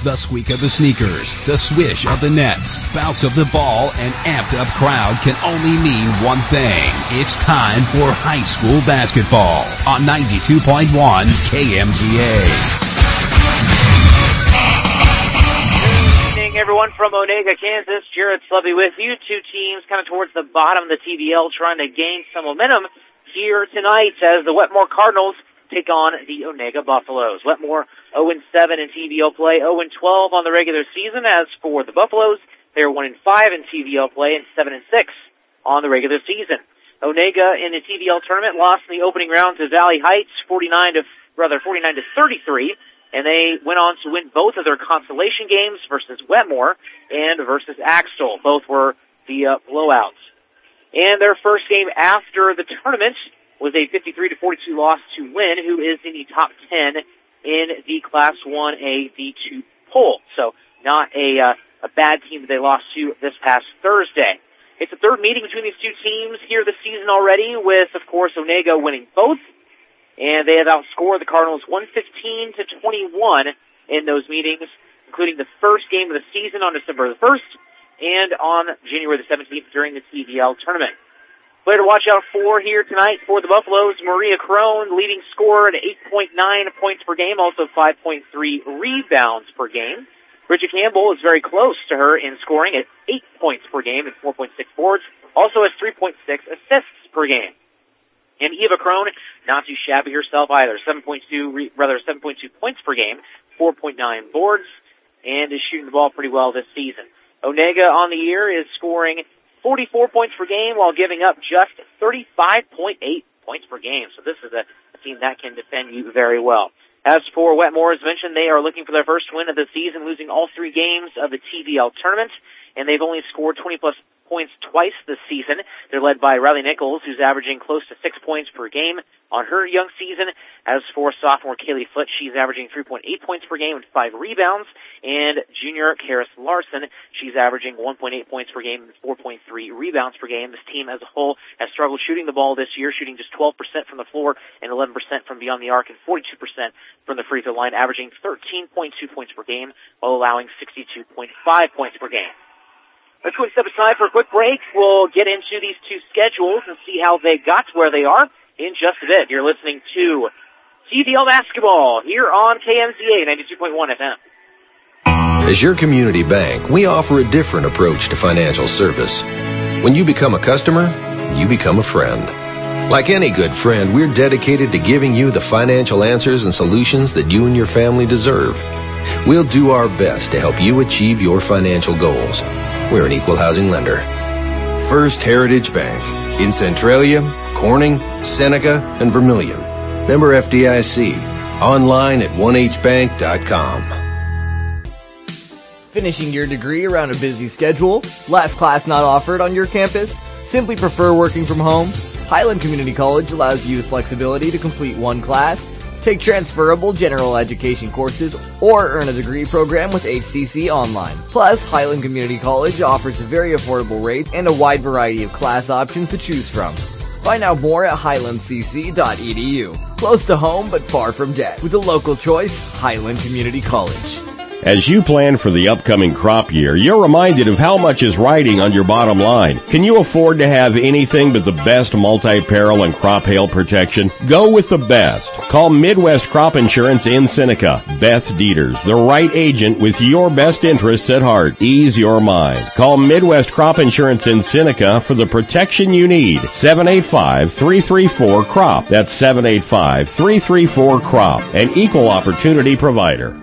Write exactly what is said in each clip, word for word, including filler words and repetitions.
The squeak of the sneakers, the swish of the nets, bounce of the ball, and amped-up crowd can only mean one thing. It's time for high school basketball on ninety-two point one K M Z A. Good evening, everyone, from Onega, Kansas. Jared Slubby with you. Two teams kind of towards the bottom of the T V L trying to gain some momentum here tonight as the Wetmore Cardinals take on the Onega Buffaloes. Wetmore oh and seven in T V L play, oh and twelve on the regular season. As for the Buffaloes, they're one and five in T V L play and seven and six on the regular season. Onega in the T V L tournament lost in the opening round to Valley Heights, forty-nine to rather forty-nine to thirty-three, and they went on to win both of their consolation games versus Wetmore and versus Axtell. Both were the uh, blowouts. And their first game after the tournament was a fifty-three to forty-two loss to Wynn, who is in the top ten in the Class one A D two poll. So not a uh, a bad team that they lost to this past Thursday. It's the third meeting between these two teams here this season already, with, of course, Onega winning both. And they have outscored the Cardinals one fifteen to twenty-one in those meetings, including the first game of the season on December the first and on January the seventeenth during the T V L tournament. Player to watch out for here tonight for the Buffaloes, Maria Crone, leading scorer at eight point nine points per game, also five point three rebounds per game. Bridget Campbell is very close to her in scoring at eight points per game and four point six boards, also has three point six assists per game. And Eva Crone, not too shabby herself either, seven point two, rather seven point two points per game, four point nine boards, and is shooting the ball pretty well this season. Onega on the year is scoring forty-four points per game while giving up just thirty-five point eight points per game. So this is a, a team that can defend you very well. As for Wetmore, as mentioned, they are looking for their first win of the season, losing all three games of the T V L tournament, and they've only scored twenty-plus points twice this season. They're led by Riley Nichols, who's averaging close to six points per game on her young season. As for sophomore Kaylee Foote, she's averaging three point eight points per game and five rebounds. And junior Karis Larson, she's averaging one point eight points per game and four point three rebounds per game. This team as a whole has struggled shooting the ball this year, shooting just twelve percent from the floor and eleven percent from beyond the arc and forty-two percent from the free throw line, averaging thirteen point two points per game while allowing sixty-two point five points per game. Let's go step aside for a quick break. We'll get into these two schedules and see how they got to where they are in just a bit. You're listening to T V L Basketball here on K M Z A ninety-two point one F M. As your community bank, we offer a different approach to financial service. When you become a customer, you become a friend. Like any good friend, we're dedicated to giving you the financial answers and solutions that you and your family deserve. We'll do our best to help you achieve your financial goals. We're an equal housing lender. First Heritage Bank in Centralia, Corning, Seneca, and Vermilion. Member F D I C. Online at one h bank dot com. Finishing your degree around a busy schedule? Last class not offered on your campus? Simply prefer working from home? Highland Community College allows you the flexibility to complete one class, take transferable general education courses, or earn a degree program with H C C Online. Plus, Highland Community College offers a very affordable rate and a wide variety of class options to choose from. Find out more at highland c c dot e d u. Close to home but far from debt. With a local choice, Highland Community College. As you plan for the upcoming crop year, you're reminded of how much is riding on your bottom line. Can you afford to have anything but the best multi-peril and crop hail protection? Go with the best. Call Midwest Crop Insurance in Seneca. Beth Dieters, the right agent with your best interests at heart. Ease your mind. Call Midwest Crop Insurance in Seneca for the protection you need. seven eight five, three three four, C R O P. That's seven eight five, three three four, C R O P. An equal opportunity provider.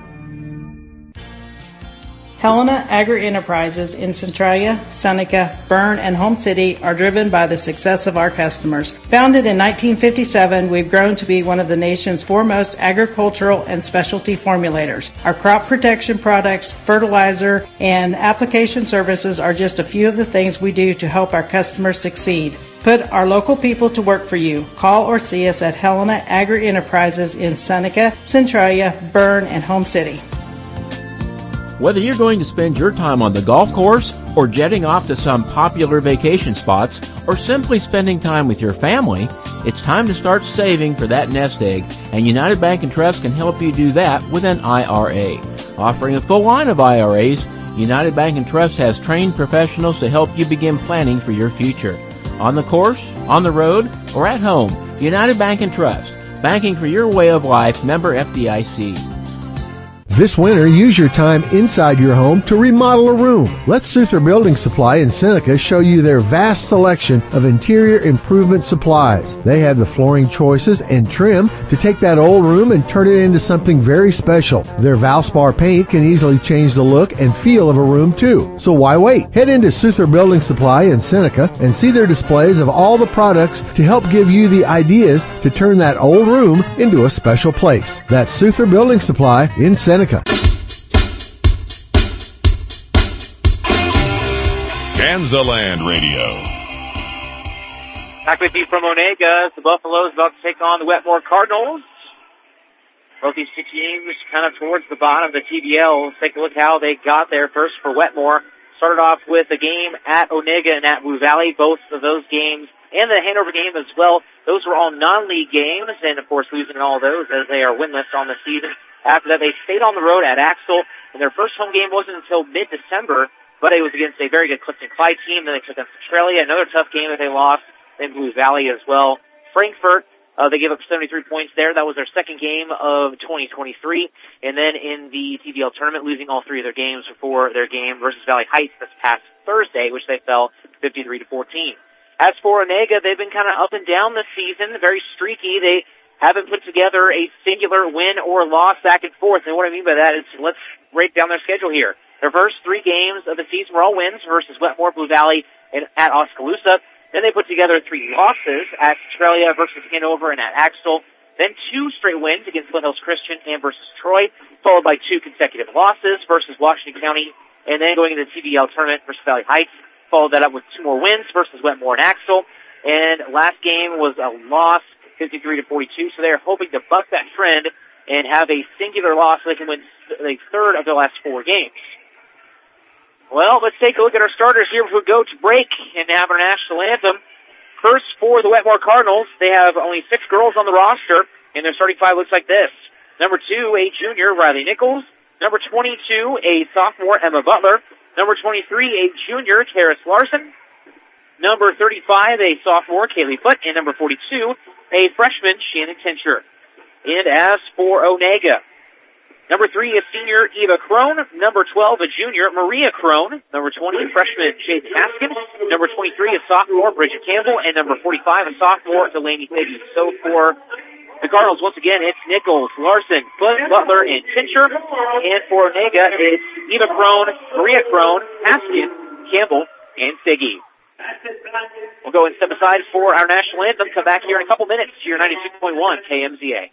Helena Agri-Enterprises in Centralia, Seneca, Berne, and Home City are driven by the success of our customers. Founded in nineteen fifty-seven, we've grown to be one of the nation's foremost agricultural and specialty formulators. Our crop protection products, fertilizer, and application services are just a few of the things we do to help our customers succeed. Put our local people to work for you. Call or see us at Helena Agri-Enterprises in Seneca, Centralia, Berne, and Home City. Whether you're going to spend your time on the golf course or jetting off to some popular vacation spots or simply spending time with your family, it's time to start saving for that nest egg, and United Bank and Trust can help you do that with an I R A. Offering a full line of I R As, United Bank and Trust has trained professionals to help you begin planning for your future. On the course, on the road, or at home, United Bank and Trust. Banking for your way of life, member F D I C. This winter, use your time inside your home to remodel a room. Let Souther Building Supply in Seneca show you their vast selection of interior improvement supplies. They have the flooring choices and trim to take that old room and turn it into something very special. Their Valspar paint can easily change the look and feel of a room too. So why wait? Head into Souther Building Supply in Seneca and see their displays of all the products to help give you the ideas to turn that old room into a special place. That's Souther Building Supply in Seneca. Kansaland Radio. Back with you from Onega. The Buffaloes about to take on the Wetmore Cardinals. Both these two teams kind of towards the bottom of the T V L. Let's take a look how they got there. First for Wetmore. Started off with a game at Onega and at Blue Valley. Both of those games, and the Hanover game as well, those were all non-league games, and of course losing all those as they are winless on the season. After that, they stayed on the road at Axel, and their first home game wasn't until mid-December, but it was against a very good Clifton Clyde team. Then they took on Centralia, another tough game that they lost, then Blue Valley as well. Frankfort, uh, they gave up seventy-three points there. That was their second game of twenty twenty-three, and then in the T V L tournament, losing all three of their games before their game versus Valley Heights this past Thursday, which they fell fifty-three to fourteen. As for Onega, they've been kind of up and down this season, very streaky. They haven't put together a singular win or loss back and forth. And what I mean by that is, let's break down their schedule here. Their first three games of the season were all wins versus Wetmore, Blue Valley, and at Oskaloosa. Then they put together three losses at Centralia versus Hanover and at Axel. Then two straight wins against Flint Hills Christian and versus Troy, followed by two consecutive losses versus Washington County, and then going into the T V L tournament versus Valley Heights. Followed that up with two more wins versus Wetmore and Axel. And last game was a loss, fifty-three to forty-two, so they're hoping to buck that trend and have a singular loss so they can win the third of their last four games. Well, let's take a look at our starters here before we go to break and have our national anthem. First, for the Wetmore Cardinals, they have only six girls on the roster, and their starting five looks like this. Number two, a junior, Riley Nichols. Number twenty-two, a sophomore, Emma Butler. Number twenty-three, a junior, Karis Larson. Number thirty-five, a sophomore, Kaylee Foote. And number forty-two, a freshman, Shannon Tincher. And as for Onega, number three, a senior, Eva Crone. Number twelve, a junior, Maria Crone. Number twenty, a freshman, Jade Taskin. Number twenty-three, a sophomore, Bridget Campbell. And number forty-five, a sophomore, Delaney Figgy. So for the Cardinals, once again, it's Nichols, Larson, Foote, Butler, and Tincher. And for Onega, it's Eva Crone, Maria Crone, Taskin, Campbell, and Figgy. We'll go and step aside for our national anthem. Come back here in a couple minutes to your ninety-six point one K M Z A.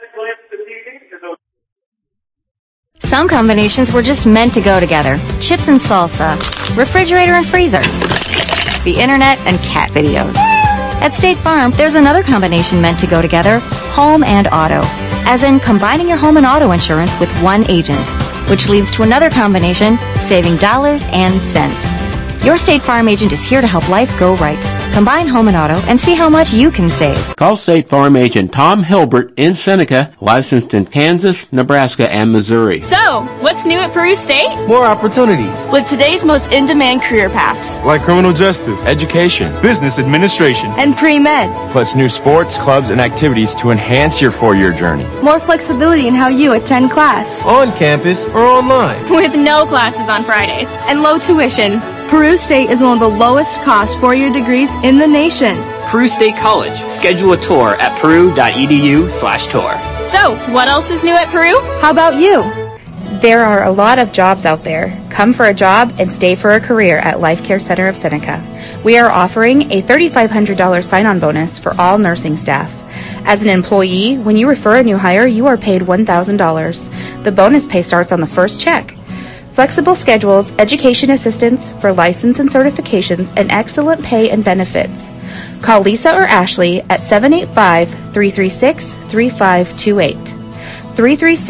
Some combinations were just meant to go together. Chips and salsa, refrigerator and freezer, the internet and cat videos. At State Farm, there's another combination meant to go together, home and auto. As in combining your home and auto insurance with one agent, which leads to another combination, saving dollars and cents. Your State Farm agent is here to help life go right. Combine home and auto and see how much you can save. Call State Farm agent Tom Hilbert in Seneca, licensed in Kansas, Nebraska, and Missouri. So, what's new at Peru State? More opportunities. With today's most in-demand career paths. Like criminal justice, education, business administration, and pre-med. Plus new sports, clubs, and activities to enhance your four-year journey. More flexibility in how you attend class. On campus or online. With no classes on Fridays. And low tuition. Peru State is one of the lowest cost four-year degrees in the nation. Peru State College. Schedule a tour at peru.edu slash tour. So, what else is new at Peru? How about you? There are a lot of jobs out there. Come for a job and stay for a career at Life Care Center of Seneca. We are offering a three thousand five hundred dollars sign-on bonus for all nursing staff. As an employee, when you refer a new hire, you are paid one thousand dollars. The bonus pay starts on the first check. Flexible schedules, education assistance for license and certifications, and excellent pay and benefits. Call Lisa or Ashley at seven eight five, three three six, three five two eight. three three six,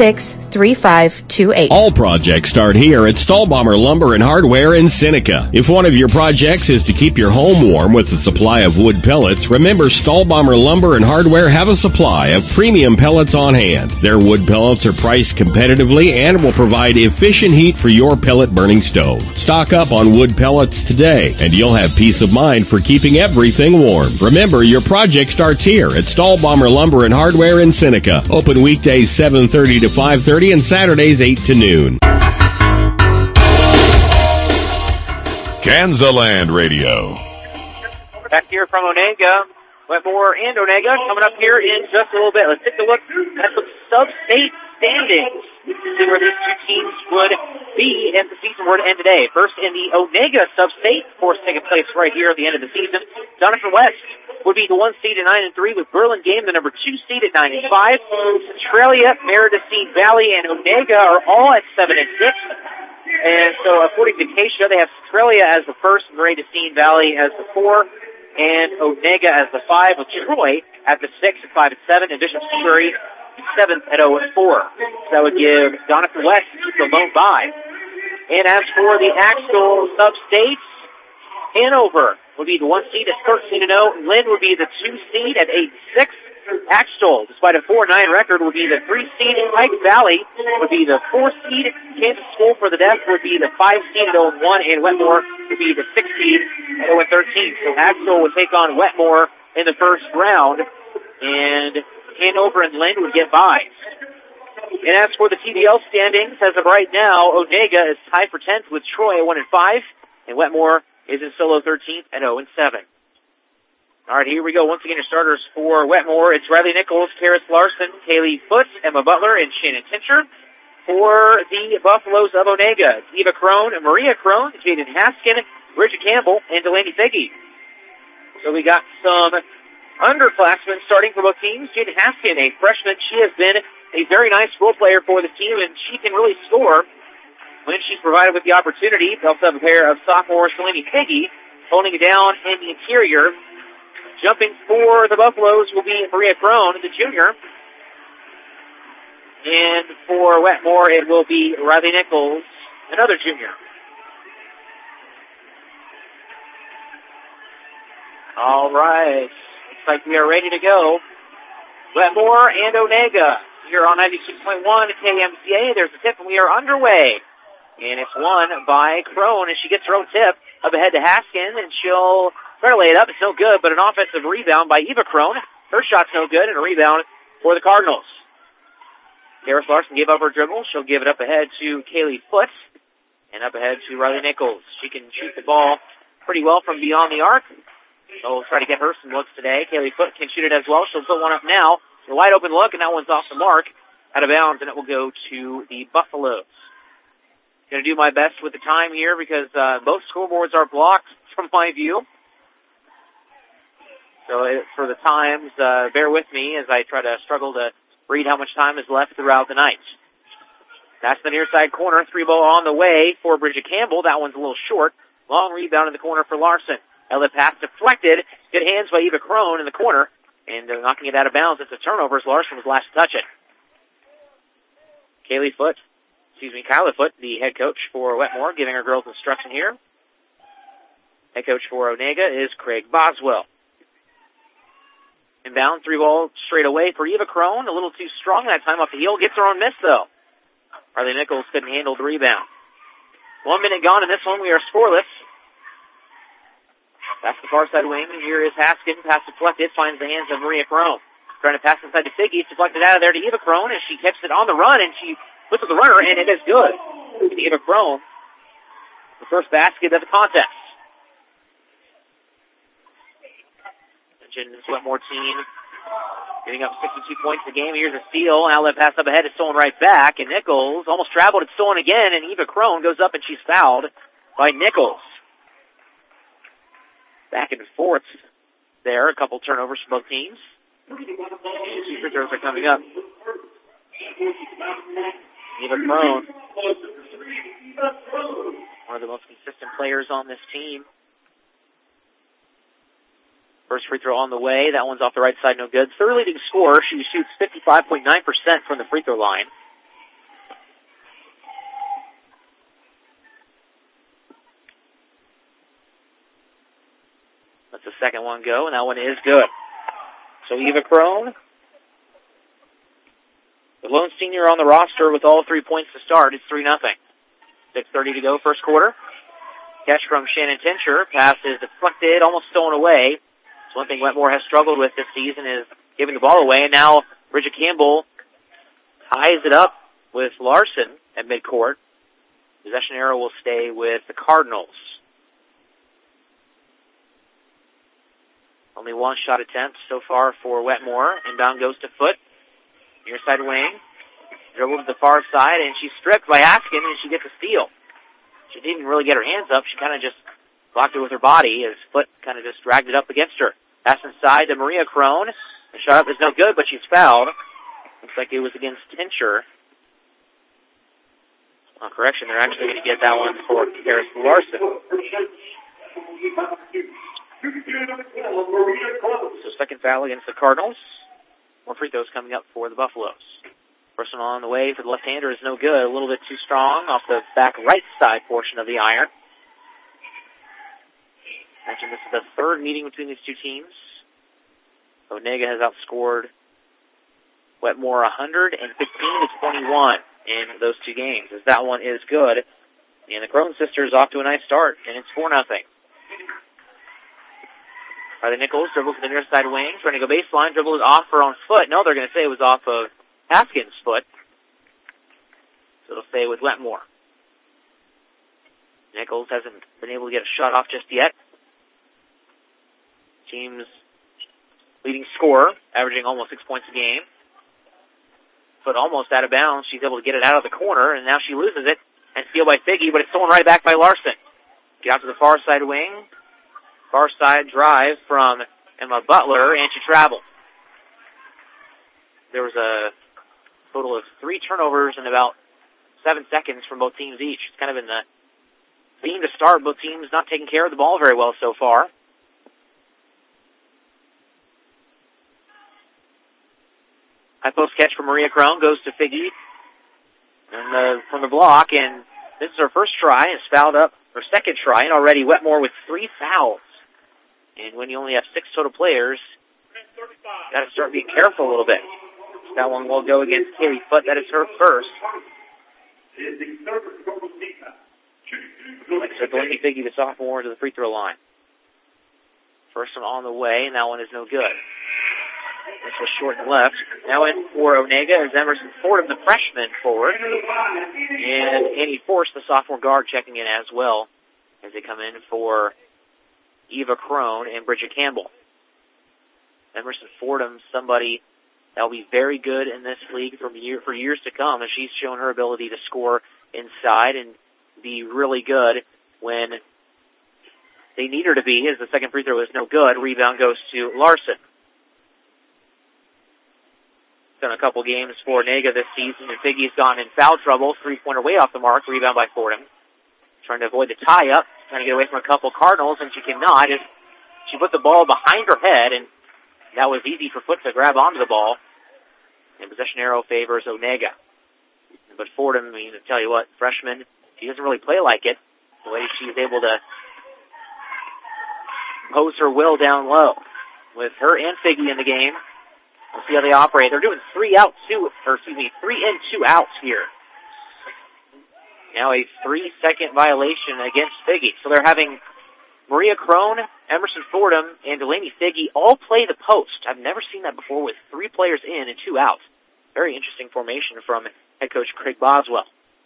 three five two eight. All projects start here at Stahlbommer Lumber and Hardware in Seneca. If one of your projects is to keep your home warm with a supply of wood pellets, remember Stahlbommer Lumber and Hardware have a supply of premium pellets on hand. Their wood pellets are priced competitively and will provide efficient heat for your pellet burning stove. Stock up on wood pellets today, and you'll have peace of mind for keeping everything warm. Remember, your project starts here at Stahlbommer Lumber and Hardware in Seneca. Open weekdays seven thirty to five thirty and Saturdays eight to noon. Kansaland Radio. Back here from Onega, Wetmore and Onega coming up here in just a little bit. Let's take a look at some sub-state standings. See where these two teams would be as the season were to end today. First in the Onega sub-state, of course, taking place right here at the end of the season. Jonathan West would be the one seed at nine and three, with Burlingame the number two seed at nine and five. Centralia, Meridocene Valley, and Onega are all at seven and six. And so, according to Keisha, they have Centralia as the first, Meridocene Valley as the four, and Onega as the five, with Troy at the six at five and seven, and Bishop Seabury seventh at zero and four. So that would give Jonathan West the lone bye. And as for the Axtell sub-states, Hanover would be the one seed at thirteen and zero. Lynn would be the two seed at eight and six. Axtell, despite a four and nine record, would be the three seed. Pike Valley would be the four seed. Kansas School for the Deaf would be the five seed at zero and one, and Wetmore would be the six seed at zero and thirteen. So Axtell would take on Wetmore in the first round, and Hanover and Lynn would get byes. And as for the T V L standings, as of right now, Onega is tied for tenth with Troy at one and five, and Wetmore is in solo thirteenth at zero and seven. All right, here we go. Once again, your starters for Wetmore. It's Riley Nichols, Karis Larson, Kaylee Foote, Emma Butler, and Shannon Tincher. For the Buffaloes of Onega, it's Eva Crone, Maria Crone, Jaden Haskin, Bridget Campbell, and Delaney Figge. So we got some underclassmen starting for both teams. Jaden Haskin, a freshman, she has been a very nice role player for the team, and she can really score when she's provided with the opportunity. They also have a pair of sophomores, Delaney Figge, holding it down in the interior. Jumping for the Buffaloes will be Maria Crone, the junior. And for Wetmore, it will be Riley Nichols, another junior. All right. Looks like we are ready to go. Wetmore and Onega here on ninety-six point one K M C A. There's a tip, and we are underway. And it's won by Crone, and she gets her own tip up ahead to Haskin, and she'll try to lay it up. It's no good, but an offensive rebound by Eva Crone. Her shot's no good, and a rebound for the Cardinals. Karis Larson gave up her dribble. She'll give it up ahead to Kaylee Foote, and up ahead to Riley Nichols. She can shoot the ball pretty well from beyond the arc. So we'll try to get her some looks today. Kaylee Foote can shoot it as well. She'll put one up now. A wide open look, and that one's off the mark, out of bounds, and it will go to the Buffaloes. Going to do my best with the time here because uh, both scoreboards are blocked from my view. So it, for the times, uh, bear with me as I try to struggle to read how much time is left throughout the night. That's the near side corner. Three ball on the way for Bridget Campbell. That one's a little short. Long rebound in the corner for Larson. Elliott pass deflected. Good hands by Eva Crone in the corner. And uh, knocking it out of bounds. It's a turnover as Larson was last to touch it. Kaylee Foote, excuse me, Kyla Foote, the head coach for Wetmore, giving her girls instruction here. Head coach for Onega is Craig Boswell. Inbound, three ball straight away for Eva Crone. A little too strong that time off the heel. Gets her own miss, though. Harley Nichols couldn't handle the rebound. One minute gone in this one. We are scoreless. That's the far side wing. Here is Haskin. Pass deflected. Finds the hands of Maria Crone. Trying to pass inside to Figge. Deflected out of there to Eva Crone, and she keeps it on the run, and she puts with the runner, and it is good. Eva Crone, the first basket of the contest. This Wetmore team getting up sixty-two points a game. Here's a steal. Outlet pass up ahead is stolen right back, and Nichols almost traveled. It's stolen again, and Eva Crone goes up, and she's fouled by Nichols. Back and forth there. A couple turnovers for both teams. Two free throws are coming up. Eva Crone, one of the most consistent players on this team. First free throw on the way. That one's off the right side, no good. Third leading scorer. She shoots fifty-five point nine percent from the free throw line. second one go, and that one is good. So Eva Crone, the lone senior on the roster with all three points to start. It's three nothing. six thirty to go, first quarter. Catch from Shannon Tincher. Pass is deflected, almost stolen away. So one thing Wetmore has struggled with this season is giving the ball away, and now Bridget Campbell ties it up with Larson at midcourt. Possession arrow will stay with the Cardinals. Only one shot attempt so far for Wetmore. Inbound goes to Foot. Near side wing. Dribbles to the far side, and she's stripped by Haskin, and she gets a steal. She didn't really get her hands up. She kind of just blocked it with her body as Foot kind of just dragged it up against her. Pass inside to Maria Crone. The shot up is no good, but she's fouled. Looks like it was against Tincher. On correction, they're actually going to get that one for Karis Larson. So second foul against the Cardinals. More free throws coming up for the Buffaloes. First one on the way for the left-hander is no good. A little bit too strong off the back right side portion of the iron. Mentioned this is the third meeting between these two teams. Onega has outscored Wetmore one fifteen to twenty-one in those two games, as that one is good. And the Crone sisters off to a nice start, and it's four nothing. Riley Nichols dribbles to the near side wing, trying to go baseline, dribbles off her own foot. No, they're going to say it was off of Haskins' foot. So it'll stay with Wetmore. Nichols hasn't been able to get a shot off just yet. Team's leading scorer, averaging almost six points a game. Foot almost out of bounds. She's able to get it out of the corner, and now she loses it. And steal by Figgy, but it's stolen right back by Larson. Get out to the far side wing. Far side drive from Emma Butler, and she traveled. There was a total of three turnovers in about seven seconds from both teams each. It's kind of been the theme to start. Both teams not taking care of the ball very well so far. High post catch from Maria Crone goes to Figgy and the, from the block, and this is her first try. It's fouled up, her second try, and already Wetmore with three fouls. And when you only have six total players, you got to start being careful a little bit. That one will go against Kaylee Foot. That is her first. Like I said, Delaney Figgy, the sophomore, to the free throw line. First one on the way, and that one is no good. This was short and left. Now in for Onega is Emerson Fordham, the freshman forward. And Annie Force, the sophomore guard, checking in as well as they come in for Eva Crone and Bridget Campbell. Emerson Fordham, somebody that will be very good in this league for, year, for years to come, and she's shown her ability to score inside and be really good when they need her to be, as the second free throw is no good. Rebound goes to Larson. Done a couple games for Nega this season, and Figgy's gone in foul trouble. Three-pointer way off the mark. Rebound by Fordham. Trying to avoid the tie-up. Trying to get away from a couple Cardinals, and she cannot. She put the ball behind her head, and that was easy for Foot to grab onto the ball. And possession arrow favors Onega. But Fordham, I mean, to tell you what, freshman, she doesn't really play like it. The way she's able to impose her will down low. With her and Figgy in the game, we'll see how they operate. They're doing three out, two, or excuse me, three in, two outs here. Now a three-second violation against Figgy. So they're having Maria Crone, Emerson Fordham, and Delaney Figgy all play the post. I've never seen that before with three players in and two out. Very interesting formation from head coach Craig Boswell.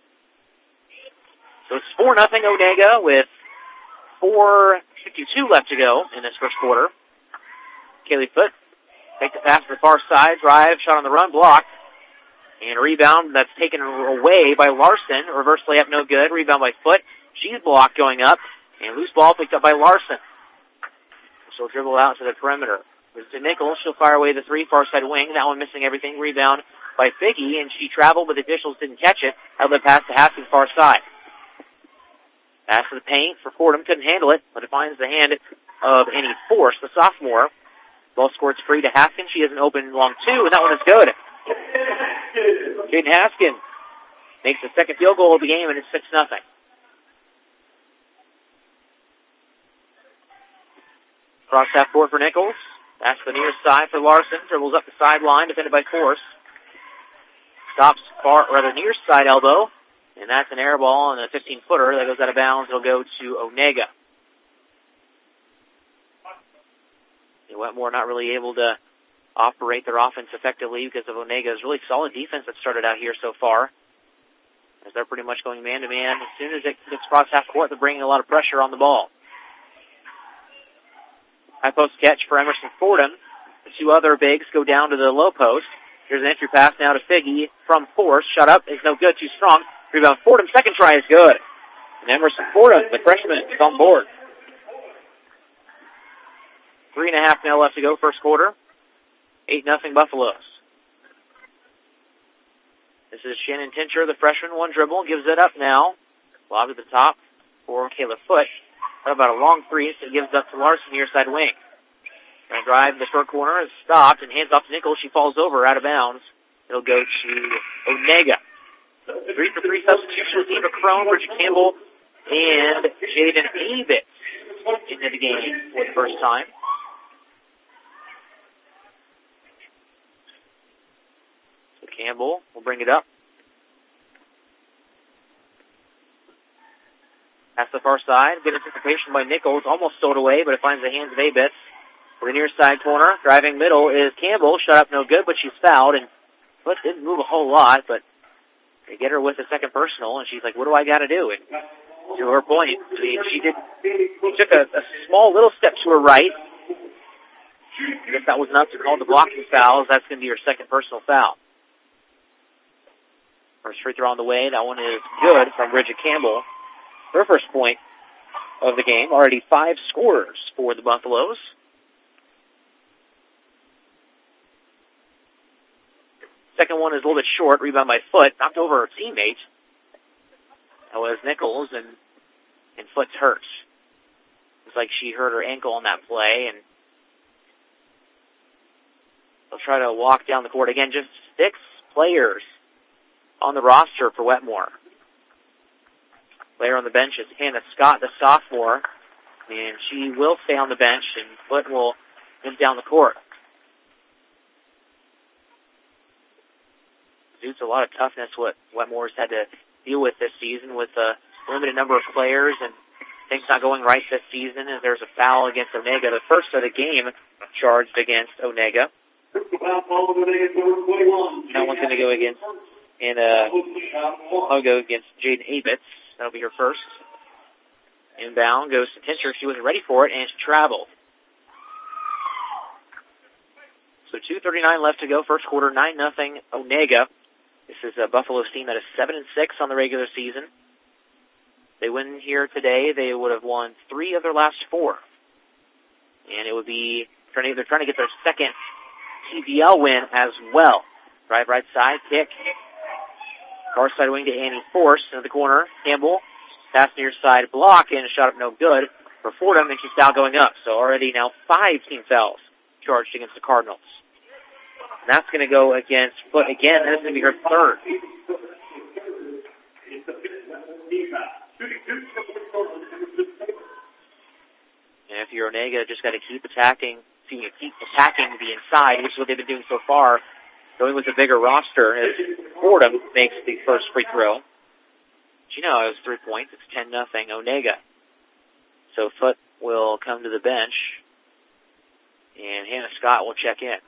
So it's four nothing Onega with four fifty-two left to go in this first quarter. Kaylee Foot take the pass to the far side, drive, shot on the run, blocked. And a rebound that's taken away by Larson. Reverse layup, no good. Rebound by Foot. She's blocked going up. And loose ball picked up by Larson. She'll dribble out to the perimeter. There's to Nichols. She'll fire away the three, far side wing. That one missing everything. Rebound by Figgy. And she traveled, but the officials didn't catch it. Held the pass to Haskins, far side. Pass to the paint for Fordham. Couldn't handle it, but it finds the hand of Annie Force, the sophomore. Ball squirts free to Haskins. She has an open long two, and that one is good. Jaden Haskins makes the second field goal of the game, and it's six nothing. Cross half court for Nichols. That's the near side for Larson. Dribbles up the sideline, defended by Force. Stops far, rather near side elbow. And that's an air ball and a fifteen-footer that goes out of bounds. It'll go to Onega. And Wetmore not really able to operate their offense effectively because of Onega's really solid defense that started out here so far. As they're pretty much going man-to-man. As soon as it gets across half court, they're bringing a lot of pressure on the ball. High post catch for Emerson Fordham. The two other bigs go down to the low post. Here's an entry pass now to Figgy from Force. Shot up is no good, too strong. Rebound Fordham. Second try is good. And Emerson Fordham, the freshman, is on board. Three and a half now left to go, first quarter. Eight nothing Buffaloes. This is Shannon Tincher, the freshman. One dribble, gives it up now. Lob to the top for Kayla Foote. How about a long three, so it gives up to Larson, near side wing. Gonna drive the short corner, is stopped, and hands off to Nichols. She falls over, out of bounds. It'll go to Onega. Three for three substitutions, Eva Crone, Bridget Campbell, and Jaden Avitz into the game for the first time. So Campbell will bring it up. That's the far side. Good anticipation by Nichols. Almost stowed away, but it finds the hands of Avitz. To the near side corner. Driving middle is Campbell. Shot up no good, but she's fouled. And Foot didn't move a whole lot, but they get her with a second personal, and she's like, what do I got to do? And to her point, she, she did she took a, a small little step to her right. I guess that was enough to call the blocking fouls. That's going to be her second personal foul. First free throw on the way. That one is good from Bridget Campbell. Her first point of the game. Already five scorers for the Buffaloes. Second one is a little bit short. Rebound by Foote. Knocked over her teammate. That was Nichols, and, and Foote's hurt. It's like she hurt her ankle on that play, and they'll try to walk down the court. Again, just six players on the roster for Wetmore. Player on the bench is Hannah Scott, the sophomore, and she will stay on the bench, and Foote will move down the court. It's a lot of toughness what Wetmore's had to deal with this season with a limited number of players and things not going right this season. And there's a foul against Onega, the first of the game charged against Onega. That one's going to go against, and uh, I'll go against Jaden Avitz. That'll be her first. Inbound goes to Tincher. She wasn't ready for it, and she traveled. So two thirty-nine left to go, first quarter, nine nothing Onega. This is a Buffalo's team that is seven and six on the regular season. If they win here today, they would have won three of their last four. And it would be, trying to, they're trying to get their second T B L win as well. Drive right side, kick. Far side wing to Annie Force into the corner. Campbell, pass near side block, and a shot up no good for Fordham, and she's foul going up. So already now five team fouls charged against the Cardinals. And that's going to go against Foote again. That's going to be her third. And if you're Onega, just got to keep attacking, excuse me, keep attacking the inside, which is what they've been doing so far, going with a bigger roster as Fordham makes the first free throw. But you know, it was three points. It's ten nothing Onega. So Foote will come to the bench, and Hannah Scott will check in.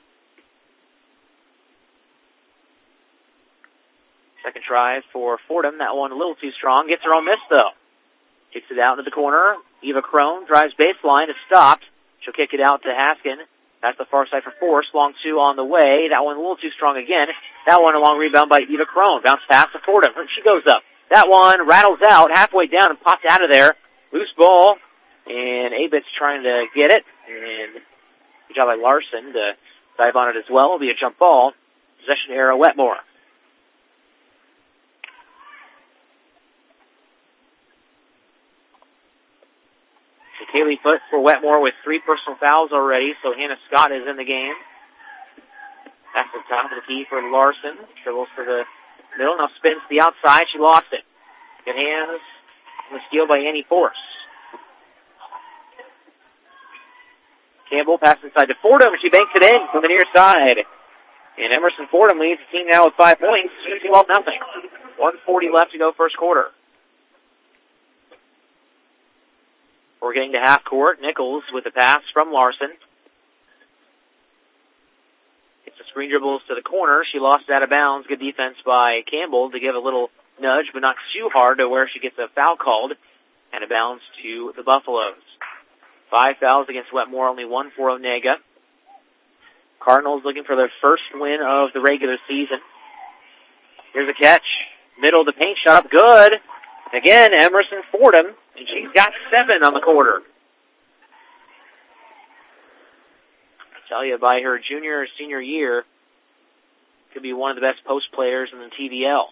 Second try for Fordham. That one a little too strong. Gets her own miss, though. Kicks it out into the corner. Eva Crone drives baseline. It's stopped. She'll kick it out to Haskin. That's the far side for Force. Long two on the way. That one a little too strong again. That one a long rebound by Eva Crone. Bounce pass to Fordham. She goes up. That one rattles out halfway down and popped out of there. Loose ball. And Avitz trying to get it. And good job by Larson to dive on it as well. It'll be a jump ball. Possession arrow Wetmore. Kaylee Foote for Wetmore with three personal fouls already, so Hannah Scott is in the game. That's the top of the key for Larson. Dribbles for the middle, now spins to the outside. She lost it. Good hands on the steal by Annie Force. Campbell passes inside to Fordham. She banks it in from the near side. And Emerson Fordham leads the team now with five points, twelve nothing. one forty left to go first quarter. We're getting to half court. Nichols with the pass from Larson. It's a screen dribbles to the corner. She lost it out of bounds. Good defense by Campbell to give a little nudge, but not too hard to where she gets a foul called. And a bounce to the Buffaloes. Five fouls against Wetmore, only one for Onega. Cardinals looking for their first win of the regular season. Here's a catch. Middle of the paint, shot up good. Again, Emerson Fordham, and she's got seven on the quarter. I tell you, by her junior or senior year, could be one of the best post players in the T V L.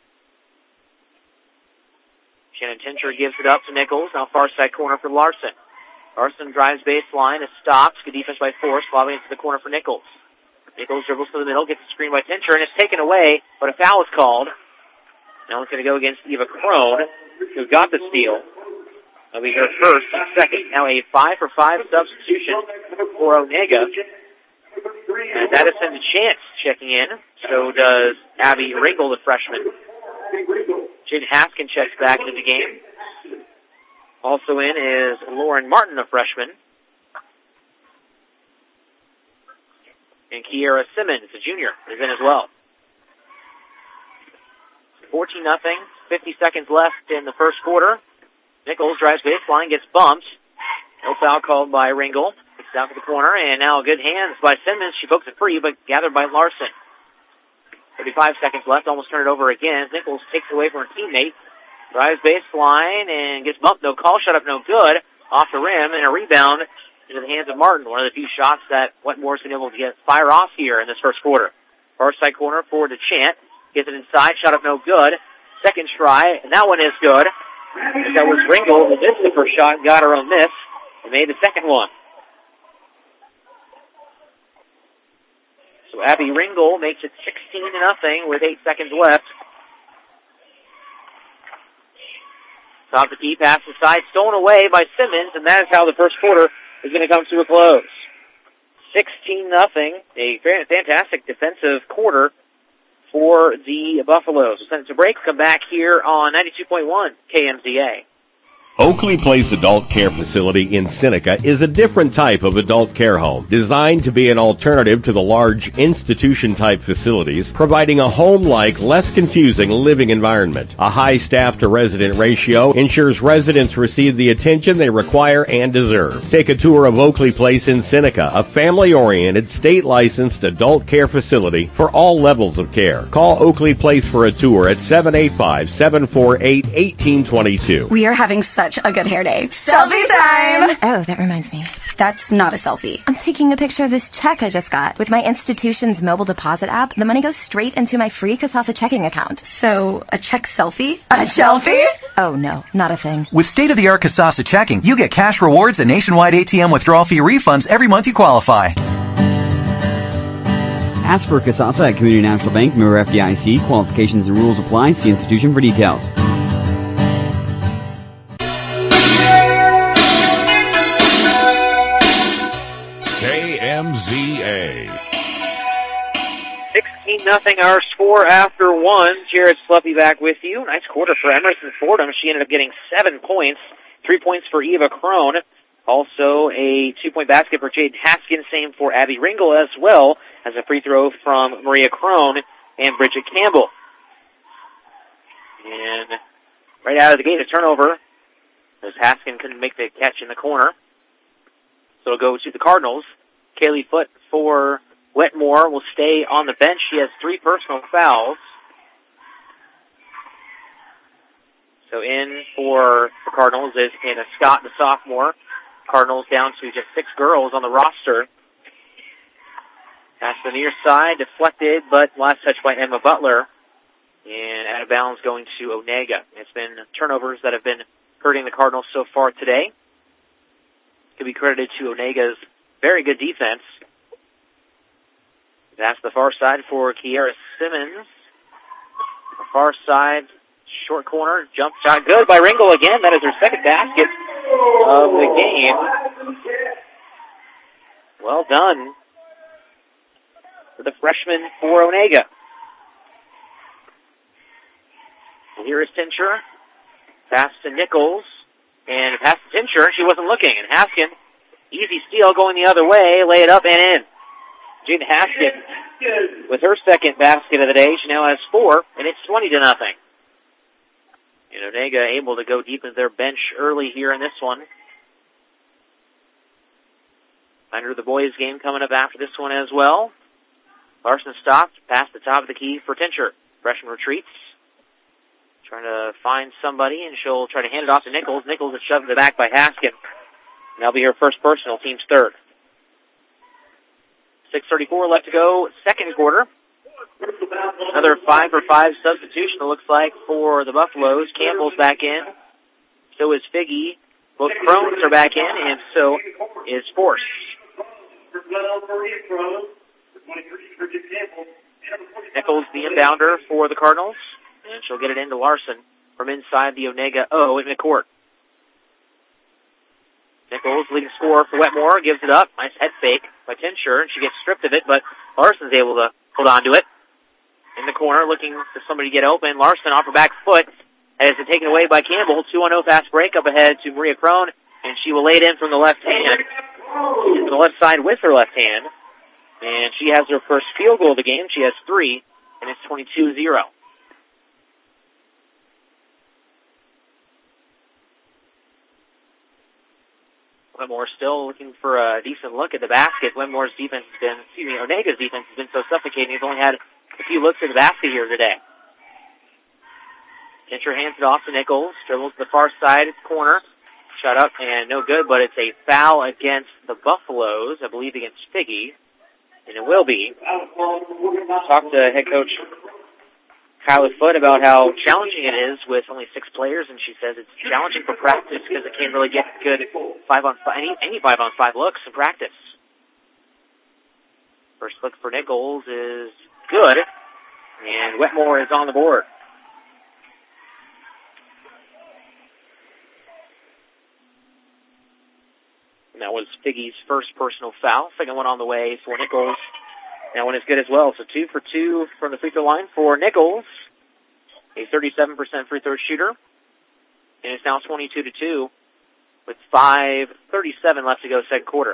Shannon Tincher gives it up to Nichols. Now far side corner for Larson. Larson drives baseline. It stops. Good defense by Force. Lobbing it to the corner for Nichols. Nichols dribbles to the middle. Gets the screen by Tincher. And it's taken away. But a foul is called. Now it's going to go against Eva Crone, who got the steal. That'll be her first and second. Now a five for five substitution for Onega. And that is sent to Chance checking in. So does Abby Ringel, the freshman. Jaden Haskin checks back into the game. Also in is Lauren Martin, a freshman. And Kiera Simmons, a junior, is in as well. fourteen nothing, fifty seconds left in the first quarter. Nichols drives baseline, gets bumped. No foul called by Ringel. It's down to the corner, and now good hands by Simmons. She pokes it free, but gathered by Larson. thirty-five seconds left, almost turn it over again. Nichols takes it away from her teammate. Drives baseline and gets bumped. No call, shut up, no good. Off the rim, and a rebound into the hands of Martin. One of the few shots that Wetmore's been able to get fire off here in this first quarter. Far side corner forward to Chant. Gets it inside, shot up, no good. Second try, and that one is good. That was Ringel who missed the first shot and got her own miss and made the second one. So Abby Ringel makes it sixteen to nothing with eight seconds left. Top the key, pass inside, stolen away by Simmons, and that is how the first quarter is going to come to a close. sixteen nothing, a fantastic defensive quarter for the Buffaloes. We'll send it to break, come back here on ninety-two point one K M Z A. Oakley Place Adult Care Facility in Seneca is a different type of adult care home, designed to be an alternative to the large institution-type facilities, providing a home-like, less confusing living environment. A high staff-to-resident ratio ensures residents receive the attention they require and deserve. Take a tour of Oakley Place in Seneca, a family-oriented, state-licensed adult care facility for all levels of care. Call Oakley Place for a tour at seven eight five, seven four eight, one eight two two. We are having such a good hair day. Selfie time! Oh, that reminds me. That's not a selfie. I'm taking a picture of this check I just got. With my institution's mobile deposit app, the money goes straight into my free Kasasa checking account. So, a check selfie? A selfie? Oh, no, not a thing. With state-of-the-art Kasasa checking, you get cash rewards and nationwide A T M withdrawal fee refunds every month you qualify. Ask for Kasasa at Community National Bank, member F D I C. Qualifications and rules apply. See institution for details. sixteen nothing, our score after one. Jared Sluppy back with you. Nice quarter for Emerson Fordham. She ended up getting seven points. Three points for Eva Crone. Also a two-point basket for Jade Haskins. Same for Abby Ringel as well as a free throw from Maria Crone and Bridget Campbell. And right out of the gate, a turnover as Haskin couldn't make the catch in the corner. So it'll go to the Cardinals. Kaylee Foote for Wetmore will stay on the bench. She has three personal fouls. So in for the Cardinals is Anna Scott, the sophomore. Cardinals down to just six girls on the roster. Pass to the near side, deflected, but last touch by Emma Butler. And out of bounds going to Onega. It's been turnovers that have been hurting the Cardinals so far today. Could be credited to Onega's very good defense. Pass the far side for Kiera Simmons. The far side, short corner, jump shot, good by Ringel again. That is her second basket of the game. Well done for the freshman for Onega. And here is Tincher. Pass to Nichols. And pass to Tincher. She wasn't looking. And Haskin, easy steal going the other way. Lay it up and in. Jaden Haskin with her second basket of the day. She now has four, and it's twenty to nothing. And Onega able to go deep into their bench early here in this one. Under the boys' game coming up after this one as well. Larson stopped, past the top of the key for Tincher. Freshman retreats. Trying to find somebody, and she'll try to hand it off to Nichols. Nichols is shoved in the back by Haskin. And that'll be her first personal, team's third. six thirty-four left to go, second quarter. Another five for five substitution, it looks like, for the Buffaloes. Campbell's back in. So is Figgy. Both Crones are back in, and so is Force. Nichols, the inbounder for the Cardinals, and she'll get it into Larson from inside the Onega O in midcourt. Nichols, leading scorer for Wetmore, gives it up. Nice head fake by Tincher, and she gets stripped of it, but Larson's able to hold on to it. In the corner, looking for somebody to get open. Larson off her back foot has it taken away by Campbell. two on oh fast break up ahead to Maria Crone, and she will lay it in from the left hand. From the left side with her left hand. And she has her first field goal of the game. She has three, and it's twenty-two zero. Wetmore still looking for a decent look at the basket. Wetmore's defense has been, excuse me, Onega's defense has been so suffocating. He's only had a few looks at the basket here today. Tincher hands it off to Nichols. Dribbles to the far side corner. Shot up and no good, but it's a foul against the Buffaloes, I believe against Figgy. And it will be. Talked to head coach Kyla Foote about how challenging it is with only six players, and she says it's challenging for practice because it can't really get good five on five, any, any five on five looks in practice. First look for Nichols is good, and Wetmore is on the board. And that was Figgy's first personal foul. Second one on the way for Nichols. That one is good as well. So two for two from the free throw line for Nichols. A thirty-seven percent free throw shooter. And it's now twenty-two to two with five thirty-seven left to go second quarter.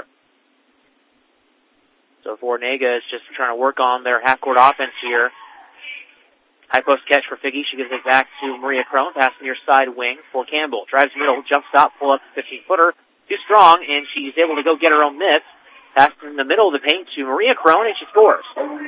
So for Onega, it's just trying to work on their half-court offense here. High post catch for Figgy. She gives it back to Maria Crone. Pass near side wing for Campbell. Drives middle, jump stop, pull up fifteen-footer. Too strong, and she's able to go get her own miss. Pass in the middle of the paint to Maria Crone, and she scores.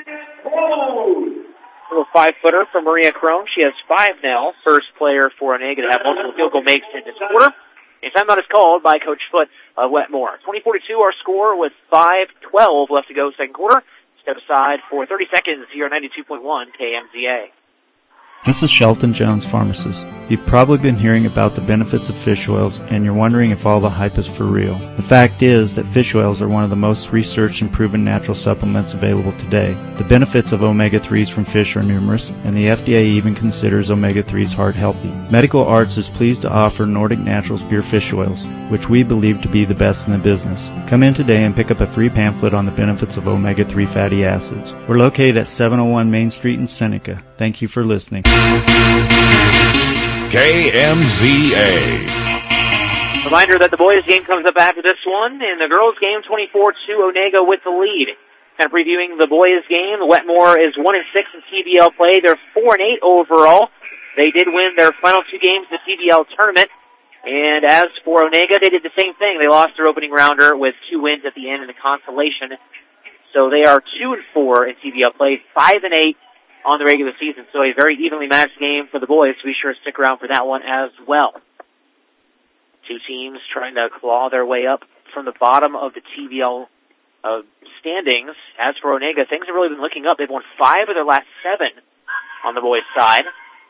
A little five-footer for Maria Crone. She has five now. First player for Onega to have multiple field goal makes in this quarter. And timeout is called by Coach Foote of Wetmore. twenty-four to two our score with five twelve left to go second quarter. Step aside for thirty seconds here on ninety-two point one K M Z A. This is Shelton Jones, pharmacist. You've probably been hearing about the benefits of fish oils, and you're wondering if all the hype is for real. The fact is that fish oils are one of the most researched and proven natural supplements available today. The benefits of omega threes from fish are numerous, and the F D A even considers omega threes heart healthy. Medical Arts is pleased to offer Nordic Naturals pure fish oils, which we believe to be the best in the business. Come in today and pick up a free pamphlet on the benefits of omega three fatty acids. We're located at seven oh one Main Street in Seneca. Thank you for listening. K M Z A. Reminder that the boys' game comes up after this one, and the girls' game twenty-four two Onega with the lead. Kind of previewing the boys' game, Wetmore is one and six in T B L play. They're four and eight overall. They did win their final two games in the T B L tournament. And as for Onega, they did the same thing. They lost their opening rounder with two wins at the end in the consolation. So they are two and four in T B L play, five and eight on the regular season. So a very evenly matched game for the boys. So be sure to stick around for that one as well. Two teams trying to claw their way up from the bottom of the T B L uh, standings. As for Onega, things have really been looking up. They've won five of their last seven on the boys' side.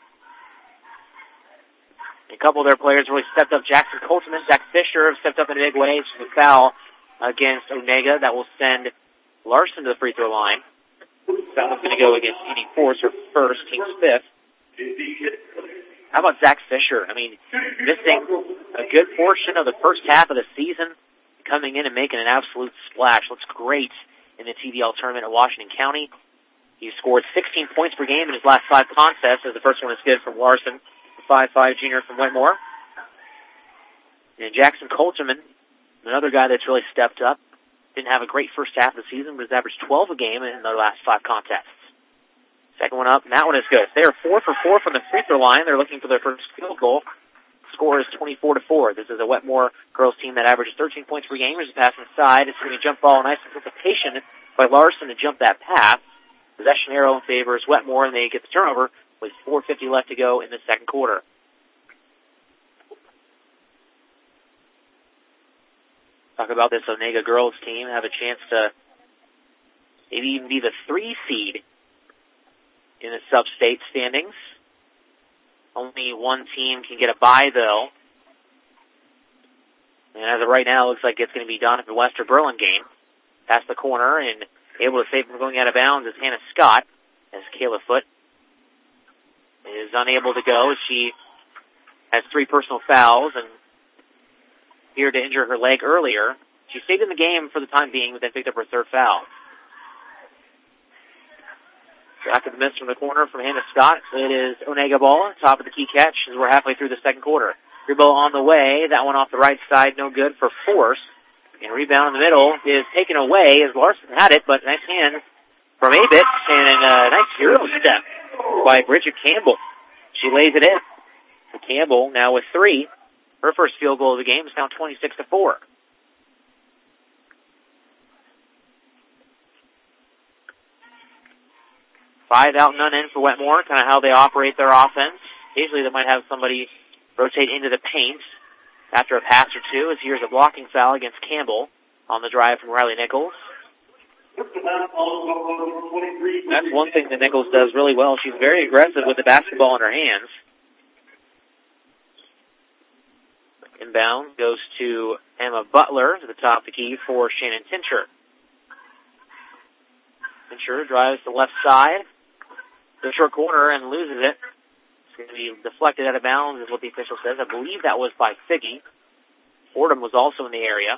A couple of their players really stepped up. Jackson Coltman, Zach Fisher have stepped up in a big way. It's a foul against Onega that will send Larson to the free throw line. That one's going to go against Edie Force, her first, team's fifth. How about Zach Fisher? I mean, missing a good portion of the first half of the season coming in and making an absolute splash. Looks great in the T V L tournament at Washington County. He scored sixteen points per game in his last five contests, as the first one is good from Larson, the five five junior from Whitmore. And Jackson Coulterman, another guy that's really stepped up. Didn't have a great first half of the season, but has averaged twelve a game in their last five contests. Second one up, and that one is good. They are four for four from the free throw line. They're looking for their first field goal. Score is twenty-four to four. This is a Wetmore girls team that averages thirteen points per game. There's a pass inside. It's going to be a jump ball. Nice anticipation by Larson to jump that pass. Possession arrow in favor is Wetmore, and they get the turnover with four fifty left to go in the second quarter. Talk about this Onega girls team. Have a chance to maybe even be the three seed in the sub-state standings. Only one team can get a bye, though. And as of right now, it looks like it's going to be Donovan Wester Burlingame. Past the corner and able to save from going out of bounds is Hannah Scott, as Kayla Foote is unable to go. She has three personal fouls and here to injure her leg earlier. She stayed in the game for the time being, but then picked up her third foul. So after the miss from the corner from Hannah Scott, it is Onega ball, top of the key catch, as we're halfway through the second quarter. Rebound on the way, that one off the right side, no good for Force. And rebound in the middle is taken away as Larson had it, but nice hand from Abit, and a nice hero step by Bridget Campbell. She lays it in. For Campbell now with three. Her first field goal of the game is now twenty-six to four. Five out, none in for Wetmore, kind of how they operate their offense. Occasionally they might have somebody rotate into the paint after a pass or two, as here's a blocking foul against Campbell on the drive from Riley Nichols. That's one thing that Nichols does really well. She's very aggressive with the basketball in her hands. Inbound goes to Emma Butler to the top of the key for Shannon Tincher. Tincher drives to the left side, the short corner, and loses it. It's going to be deflected out of bounds, is what the official says. I believe that was by Figgy. Fordham was also in the area.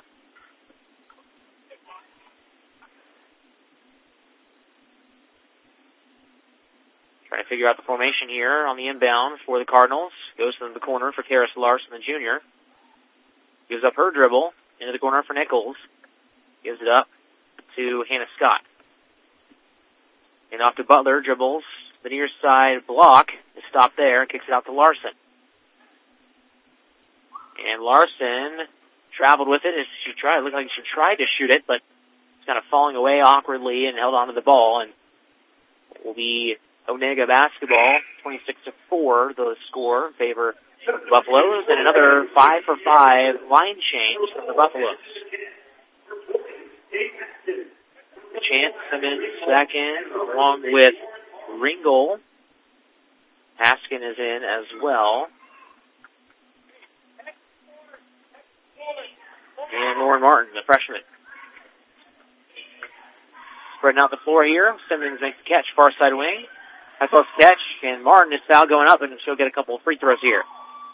Trying to figure out the formation here on the inbound for the Cardinals. Goes to the corner for Karis Larson, the junior. Gives up her dribble into the corner for Nichols. Gives it up to Hannah Scott. And off to Butler, dribbles the near side block. Is stopped there, kicks it out to Larson. And Larson traveled with it as she tried. It looked like she tried to shoot it, but it's kind of falling away awkwardly and held onto the ball. And it will be Onega basketball, twenty-six to four, the score in favor of the Buffaloes, and another five for five line change from the Buffaloes. Chance Simmons second, along with Ringel. Haskin is in as well. And Lauren Martin, the freshman. Spreading out the floor here. Simmons makes the catch, far side wing. High post catch, and Martin is foul going up, and she'll get a couple of free throws here.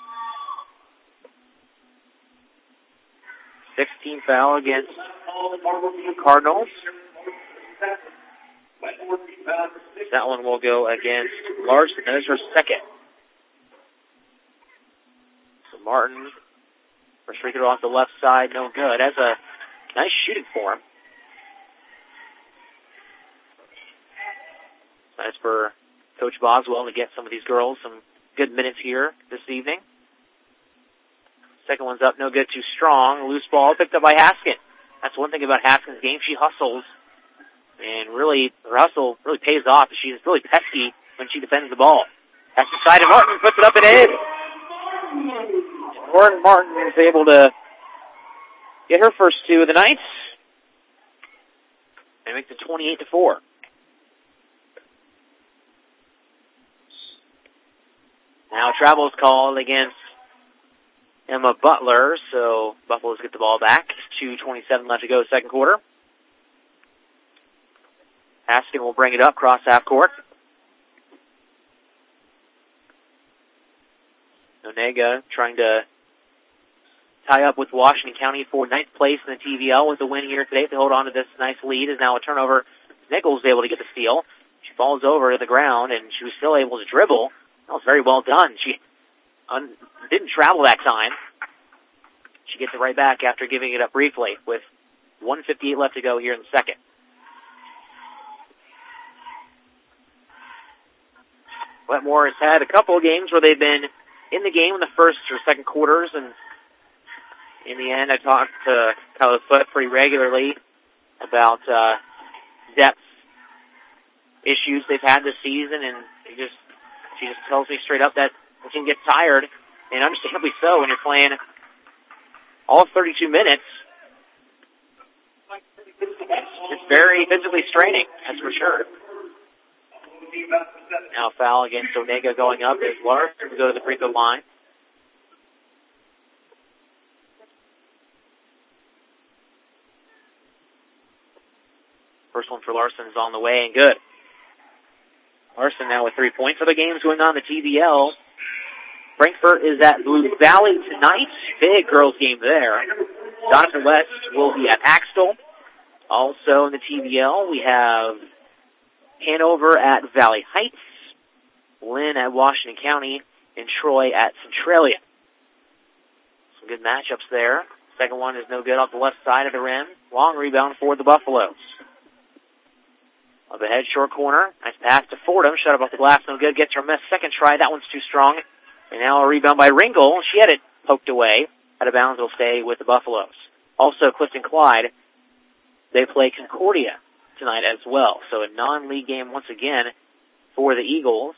sixteen foul against Cardinals. That one will go against Larson. That is her second. So Martin, first free throw off the left side, no good. That's a nice shooting for him. Nice for Coach Boswell to get some of these girls some good minutes here this evening. Second one's up, no good, too strong. Loose ball picked up by Haskin. That's one thing about Haskin's game. She hustles, and really, her hustle really pays off. She's really pesky when she defends the ball. That's the side, and Martin puts it up and in. Lauren Martin is able to get her first two of the night and makes it twenty-eight to four. Now travel's called against Emma Butler, so Buffaloes get the ball back. two twenty-seven left to go, second quarter. Haskin will bring it up, cross half court. Onega trying to tie up with Washington County for ninth place in the T V L with a win here today to hold on to this nice lead. Is now a turnover. Nichols able to get the steal. She falls over to the ground, and she was still able to dribble. That was very well done. She un- didn't travel that time. She gets it right back after giving it up briefly with one fifty-eight left to go here in the second. Wetmore has had a couple of games where they've been in the game in the first or second quarters, and in the end, I talked to Kyla Foote pretty regularly about uh, depth issues they've had this season, and he just she just tells me straight up that the team gets tired, and understandably so when you're playing all thirty-two minutes. It's very physically straining, that's for sure. Now foul against Onega going up as Larson to go to the free throw line. First one for Larson is on the way and good. Larson now with three points. Other games going on in the T V L. Frankfort is at Blue Valley tonight. Big girls game there. Jonathan West will be at Axtell. Also in the T V L, we have Hanover at Valley Heights, Lynn at Washington County, and Troy at Centralia. Some good matchups there. Second one is no good off the left side of the rim. Long rebound for the Buffaloes. Up ahead, short corner. Nice pass to Fordham. Shut up off the glass, no good. Gets her miss. Second try. That one's too strong. And now a rebound by Ringel. She had it poked away. Out of bounds will stay with the Buffaloes. Also, Clifton Clyde, they play Concordia tonight as well. So a non-league game once again for the Eagles.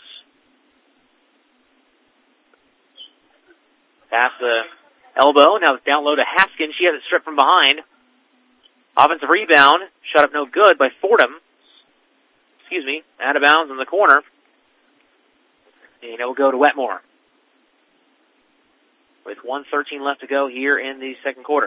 Pass the elbow. Now it's down low to Haskins. She has it stripped from behind. Offensive rebound. Shut up no good by Fordham. Excuse me. Out of bounds in the corner. And it will go to Wetmore. With one thirteen left to go here in the second quarter.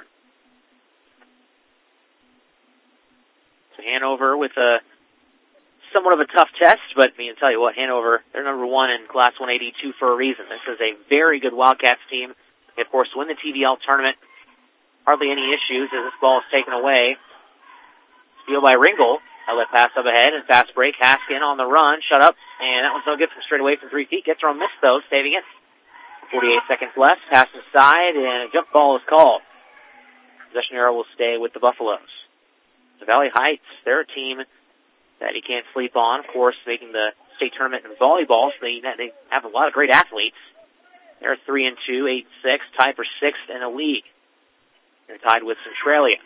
So Hanover with a somewhat of a tough test, but I mean, I'll tell you what, Hanover, they're number one in Class one eighty-two for a reason. This is a very good Wildcats team. They, of course, win the T V L tournament. Hardly any issues as this ball is taken away. Steal by Ringel. Outlet pass up ahead and fast break. Haskin on the run. Shut up. And that one's no good from straight away from three feet. Gets her on miss, though, saving it. forty-eight seconds left. Pass inside, and a jump ball is called. Possession arrow will stay with the Buffaloes. The Valley Heights, they're a team that you can't sleep on. Of course, making the state tournament in volleyball, so they, they have a lot of great athletes. They're three and two, eight and six, tied for sixth in the league. They're tied with Centralia.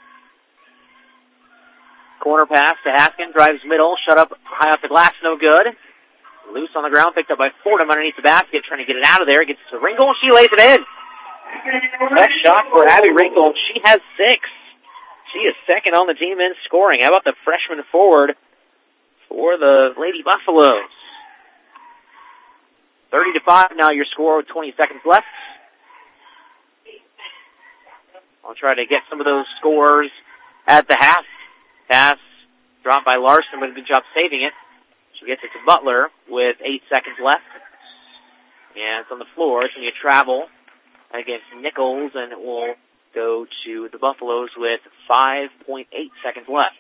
Corner pass to Haskin, drives middle, shut up high off the glass, no good. Loose on the ground, picked up by Fordham underneath the basket, trying to get it out of there. Gets to Ringel, she lays it in. That shot for Abby Ringel, she has six. She is second on the team in scoring. How about the freshman forward for the Lady Buffaloes? thirty to five now your score with twenty seconds left. I'll try to get some of those scores at the half. Pass dropped by Larson, but a good job saving it. She gets it to Butler with eight seconds left. And it's on the floor. It's going to travel against Nichols, and it will go to the Buffaloes with five point eight seconds left.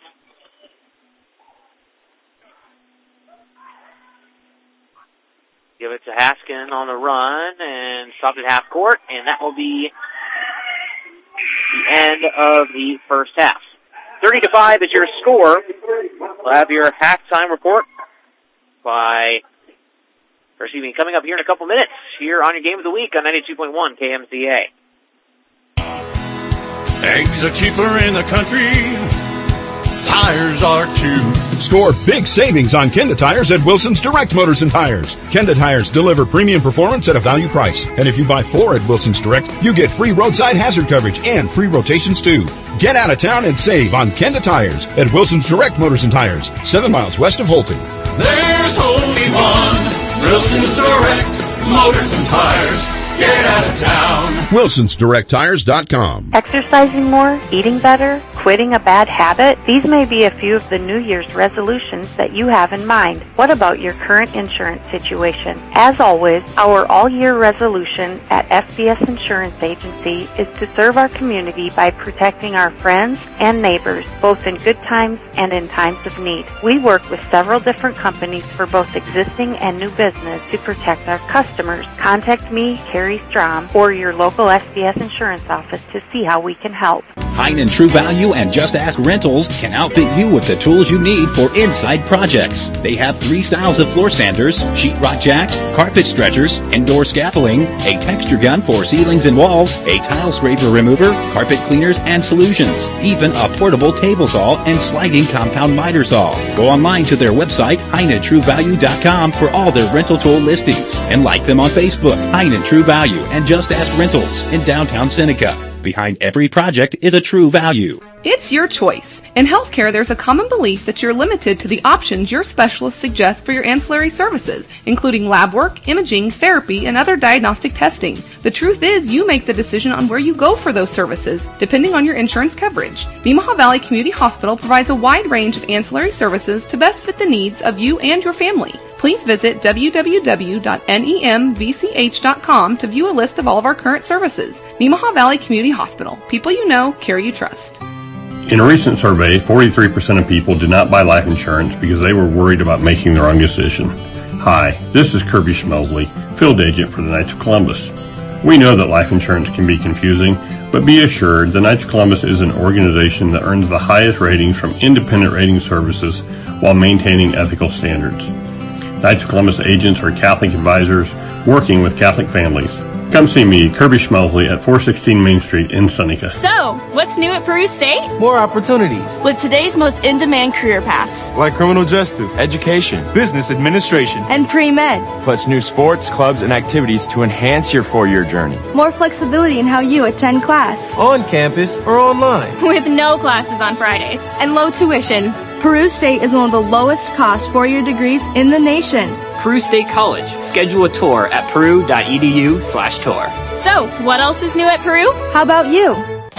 Give it to Haskin on the run, and stopped at half court, and that will be the end of the first half. thirty to five is your score. We'll have your halftime report by, or excuse me, coming up here in a couple minutes here on your Game of the Week on ninety-two point one K M Z A. Eggs are cheaper in the country. Tires are too. Score big savings on Kenda Tires at Wilson's Direct Motors and Tires. Kenda Tires deliver premium performance at a value price. And if you buy four at Wilson's Direct, you get free roadside hazard coverage and free rotations too. Get out of town and save on Kenda Tires at Wilson's Direct Motors and Tires, seven miles west of Holton. There's only one Wilson's Direct Motors and Tires. Get out of town. Wilsons Direct Tires dot com. Exercising more, eating better, Quitting a bad habit? These may be a few of the New Year's resolutions that you have in mind. What about your current insurance situation? As always, our all-year resolution at F B S Insurance Agency is to serve our community by protecting our friends and neighbors, both in good times and in times of need. We work with several different companies for both existing and new business to protect our customers. Contact me, Carrie Strom, or your local F B S Insurance office to see how we can help. Hein and True Value and Just Ask Rentals can outfit you with the tools you need for inside projects. They have three styles of floor sanders, sheetrock jacks, carpet stretchers, indoor scaffolding, a texture gun for ceilings and walls, a tile scraper remover, carpet cleaners and solutions, even a portable table saw and sliding compound miter saw. Go online to their website, hein and true value dot com, for all their rental tool listings, and like them on Facebook, Hein and True Value and Just Ask Rentals in downtown Seneca. Behind every project is a True Value. It's your choice. In healthcare, there's a common belief that you're limited to the options your specialist suggests for your ancillary services, including lab work, imaging, therapy, and other diagnostic testing. The truth is, you make the decision on where you go for those services, depending on your insurance coverage. Nemaha Valley Community Hospital provides a wide range of ancillary services to best fit the needs of you and your family. Please visit w w w dot nemvch dot com to view a list of all of our current services. Nemaha Valley Community Hospital. People you know, care you trust. In a recent survey, forty-three percent of people did not buy life insurance because they were worried about making the wrong decision. Hi, this is Kirby Schmosley, field agent for the Knights of Columbus. We know that life insurance can be confusing, but be assured the Knights of Columbus is an organization that earns the highest ratings from independent rating services while maintaining ethical standards. Knights of Columbus agents are Catholic advisors working with Catholic families. Come see me, Kirby Schmosley, at four sixteen Main Street in Seneca. So, what's new at Peru State? More opportunities. With today's most in-demand career paths. Like criminal justice, education, business administration, And pre-med. plus new sports, clubs, and activities to enhance your four-year journey. More flexibility in how you attend class. On campus or online. With no classes on Fridays. And low tuition. Peru State is one of the lowest cost four-year degrees in the nation. Peru State College. Schedule a tour at peru dot e d u slash tour. So, what else is new at Peru? How about you?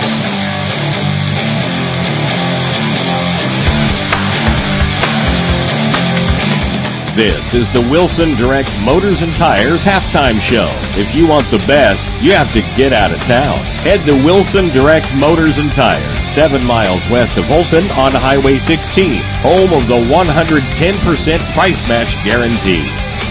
This is the Wilson Direct Motors and Tires halftime show. If you want the best, you have to get out of town. Head to Wilson Direct Motors and Tires, seven miles west of Olson on Highway sixteen, home of the one hundred ten percent price match guarantee.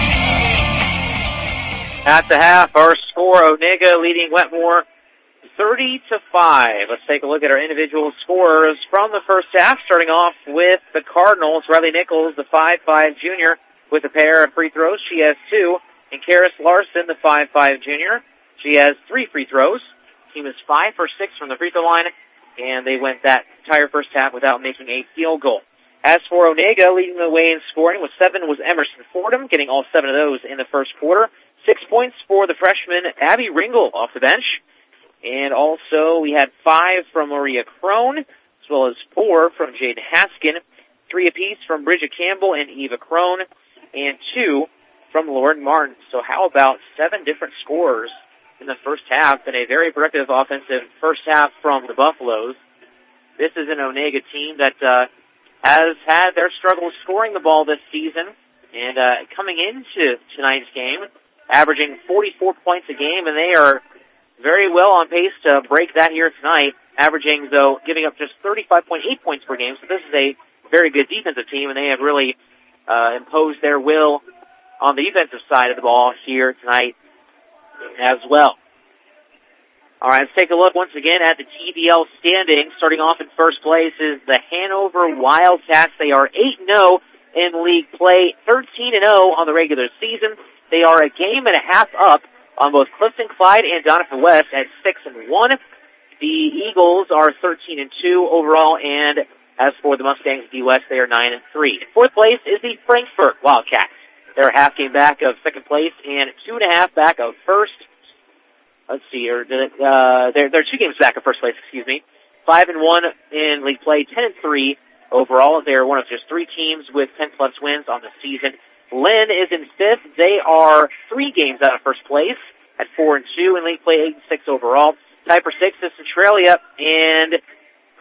At the half, our score, Onega leading Wetmore thirty to five. Let's take a look at our individual scores from the first half, starting off with the Cardinals. Riley Nichols, the five five junior, with a pair of free throws. She has two. And Karis Larson, the five five junior, she has three free throws. Team is five for six from the free throw line, and they went that entire first half without making a field goal. As for Onega, leading the way in scoring with seven was Emerson Fordham, getting all seven of those in the first quarter. Six points for the freshman Abby Ringel off the bench. And also we had five from Maria Crone, as well as four from Jaden Haskin, three apiece from Bridget Campbell and Eva Crone, and two from Lauren Martin. So how about seven different scores in the first half and a very productive offensive first half from the Buffaloes. This is an Onega team that uh, has had their struggles scoring the ball this season, and uh, coming into tonight's game, averaging forty-four points a game, and they are very well on pace to break that here tonight, averaging, though, giving up just thirty-five point eight points per game. So this is a very good defensive team, and they have really uh, imposed their will on the defensive side of the ball here tonight as well. All right, let's take a look once again at the T V L standings. Starting off in first place is the Hanover Wildcats. They are eight and oh in league play, thirteen and oh on the regular season. They are a game and a half up on both Clifton Clyde and Donovan West at six and one. The Eagles are thirteen and two overall, and as for the Mustangs D West, they are nine and three. In fourth place is the Frankfort Wildcats. They're a half game back of second place and two and a half back of first. Let's see, or uh, they're they're two games back of first place. Excuse me. Five and one in league play, ten and three overall. They're one of just three teams with ten plus wins on the season. Lynn is in fifth. They are three games out of first place at four and two in league play, eight and six overall. Tied for sixth is Centralia, and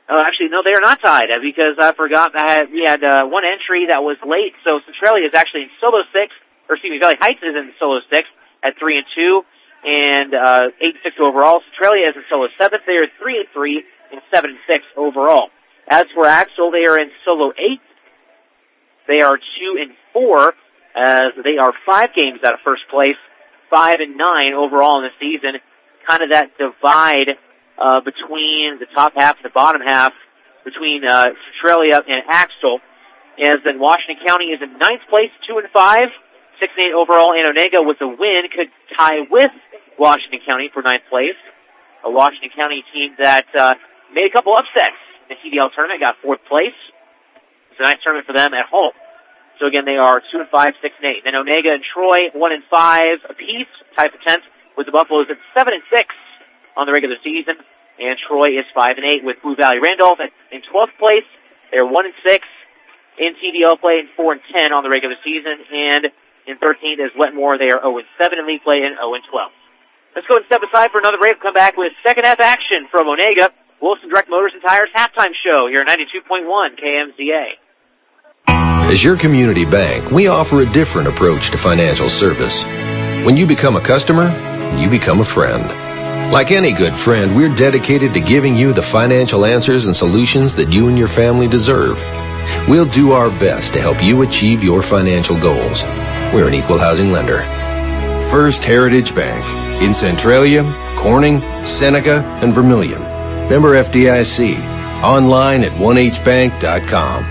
Uh, actually, no, they are not tied uh, because I forgot I had, we had uh, one entry that was late. So Centralia is actually in solo six, or excuse me, Valley Heights is in solo six at three and two, and uh, eight and six overall. Centralia is in solo seventh. They are three and three and seven and six overall. As for Axtell, they are in solo eight. They are two and four, as they are five games out of first place, five and nine overall in the season. Kind of that divide uh, between the top half and the bottom half between uh, Centralia and Axtell. As then Washington County is in ninth place, two and five, six and eight overall. And Onega with a win could tie with Washington County for ninth place. A Washington County team that uh, made a couple upsets in the T V L tournament, got fourth place. It's a nice tournament for them at home. So again, they are two and five, six and eight. Then Onega and Troy, one and five apiece, tied for tenth, with the Buffaloes at seven and six on the regular season. And Troy is five and eight with Blue Valley Randolph at, in twelfth place. They're one and six in T V L play and four and ten on the regular season. And in thirteenth is Wetmore. They are zero and seven in league play and zero and twelve. Let's go and step aside for another break. Come back with second half action from Onega. Wilson Direct Motors and Tires halftime show here at ninety-two point one K M Z A. As your community bank, we offer a different approach to financial service. When you become a customer, you become a friend. Like any good friend, we're dedicated to giving you the financial answers and solutions that you and your family deserve. We'll do our best to help you achieve your financial goals. We're an equal housing lender. First Heritage Bank in Centralia, Corning, Seneca, and Vermilion. Member F D I C. Online at one h bank dot com.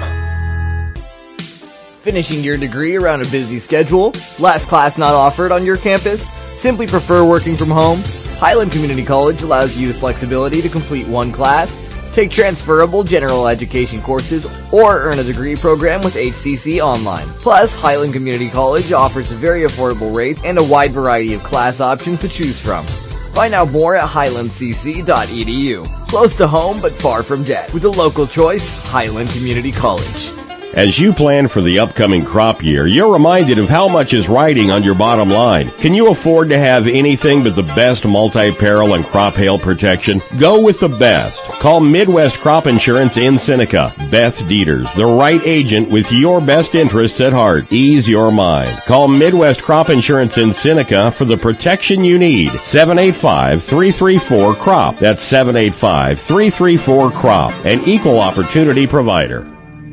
Finishing your degree around a busy schedule? Last class not offered on your campus? Simply prefer working from home? Highland Community College allows you the flexibility to complete one class, take transferable general education courses, or earn a degree program with H C C Online. Plus, Highland Community College offers very affordable rates and a wide variety of class options to choose from. Find out more at highland c c dot e d u. Close to home but far from debt. With a local choice, Highland Community College. As you plan for the upcoming crop year, you're reminded of how much is riding on your bottom line. Can you afford to have anything but the best multi-peril and crop hail protection? Go with the best. Call Midwest Crop Insurance in Seneca. Beth Dieters, the right agent with your best interests at heart. Ease your mind. Call Midwest Crop Insurance in Seneca for the protection you need. seven eight five, three three four, C R O P. That's seven eight five, three three four, C R O P. An equal opportunity provider.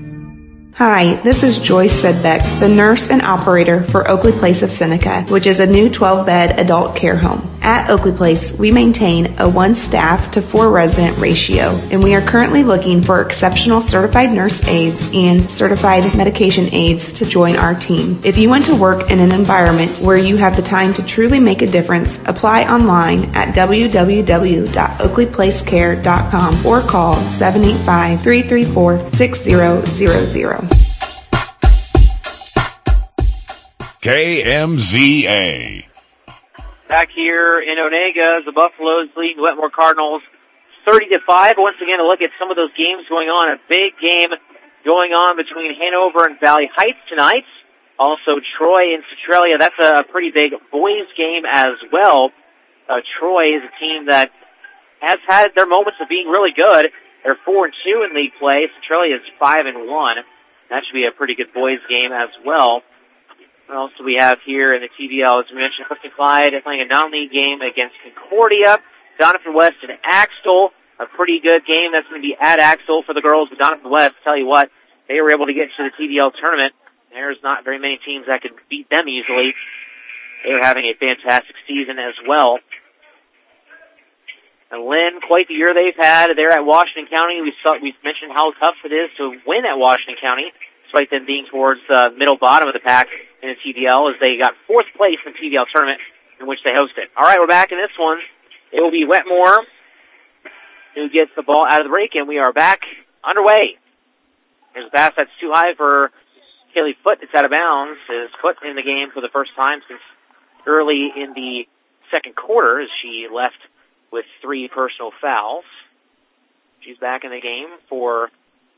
Hi, this is Joyce Sedbeck, the nurse and operator for Oakley Place of Seneca, which is a new twelve-bed adult care home. At Oakley Place, we maintain a one-staff to four-resident ratio, and we are currently looking for exceptional certified nurse aides and certified medication aides to join our team. If you want to work in an environment where you have the time to truly make a difference, apply online at w w w dot oakley place care dot com or call seven eight five, three three four, six zero zero zero. K M Z A. Back here in Onega, the Buffaloes leading Wetmore Cardinals thirty to five. Once again, a look at some of those games going on. A big game going on between Hanover and Valley Heights tonight. Also, Troy and Centralia. That's a pretty big boys game as well. Uh, Troy is a team that has had their moments of being really good. They're four and two in league play. Centralia is five and one. That should be a pretty good boys game as well. What else do we have here in the T V L? As we mentioned, Clifton Clyde playing a non-league game against Concordia. Doniphan West and Axtell, a pretty good game. That's going to be at Axtell for the girls. But Doniphan West, tell you what, they were able to get to the T V L tournament. There's not very many teams that could beat them easily. They were having a fantastic season as well. And Lynn, quite the year they've had. They're at Washington County. We saw, we mentioned how tough it is to win at Washington County, despite them being towards the middle bottom of the pack in the T V L, as they got fourth place in the T V L tournament in which they hosted. All right, we're back in this one. It will be Wetmore who gets the ball out of the break, and we are back underway. There's a pass that's too high for Kaylee Foote. It's out of bounds. Is Foote in the game for the first time since early in the second quarter, as she left with three personal fouls. She's back in the game for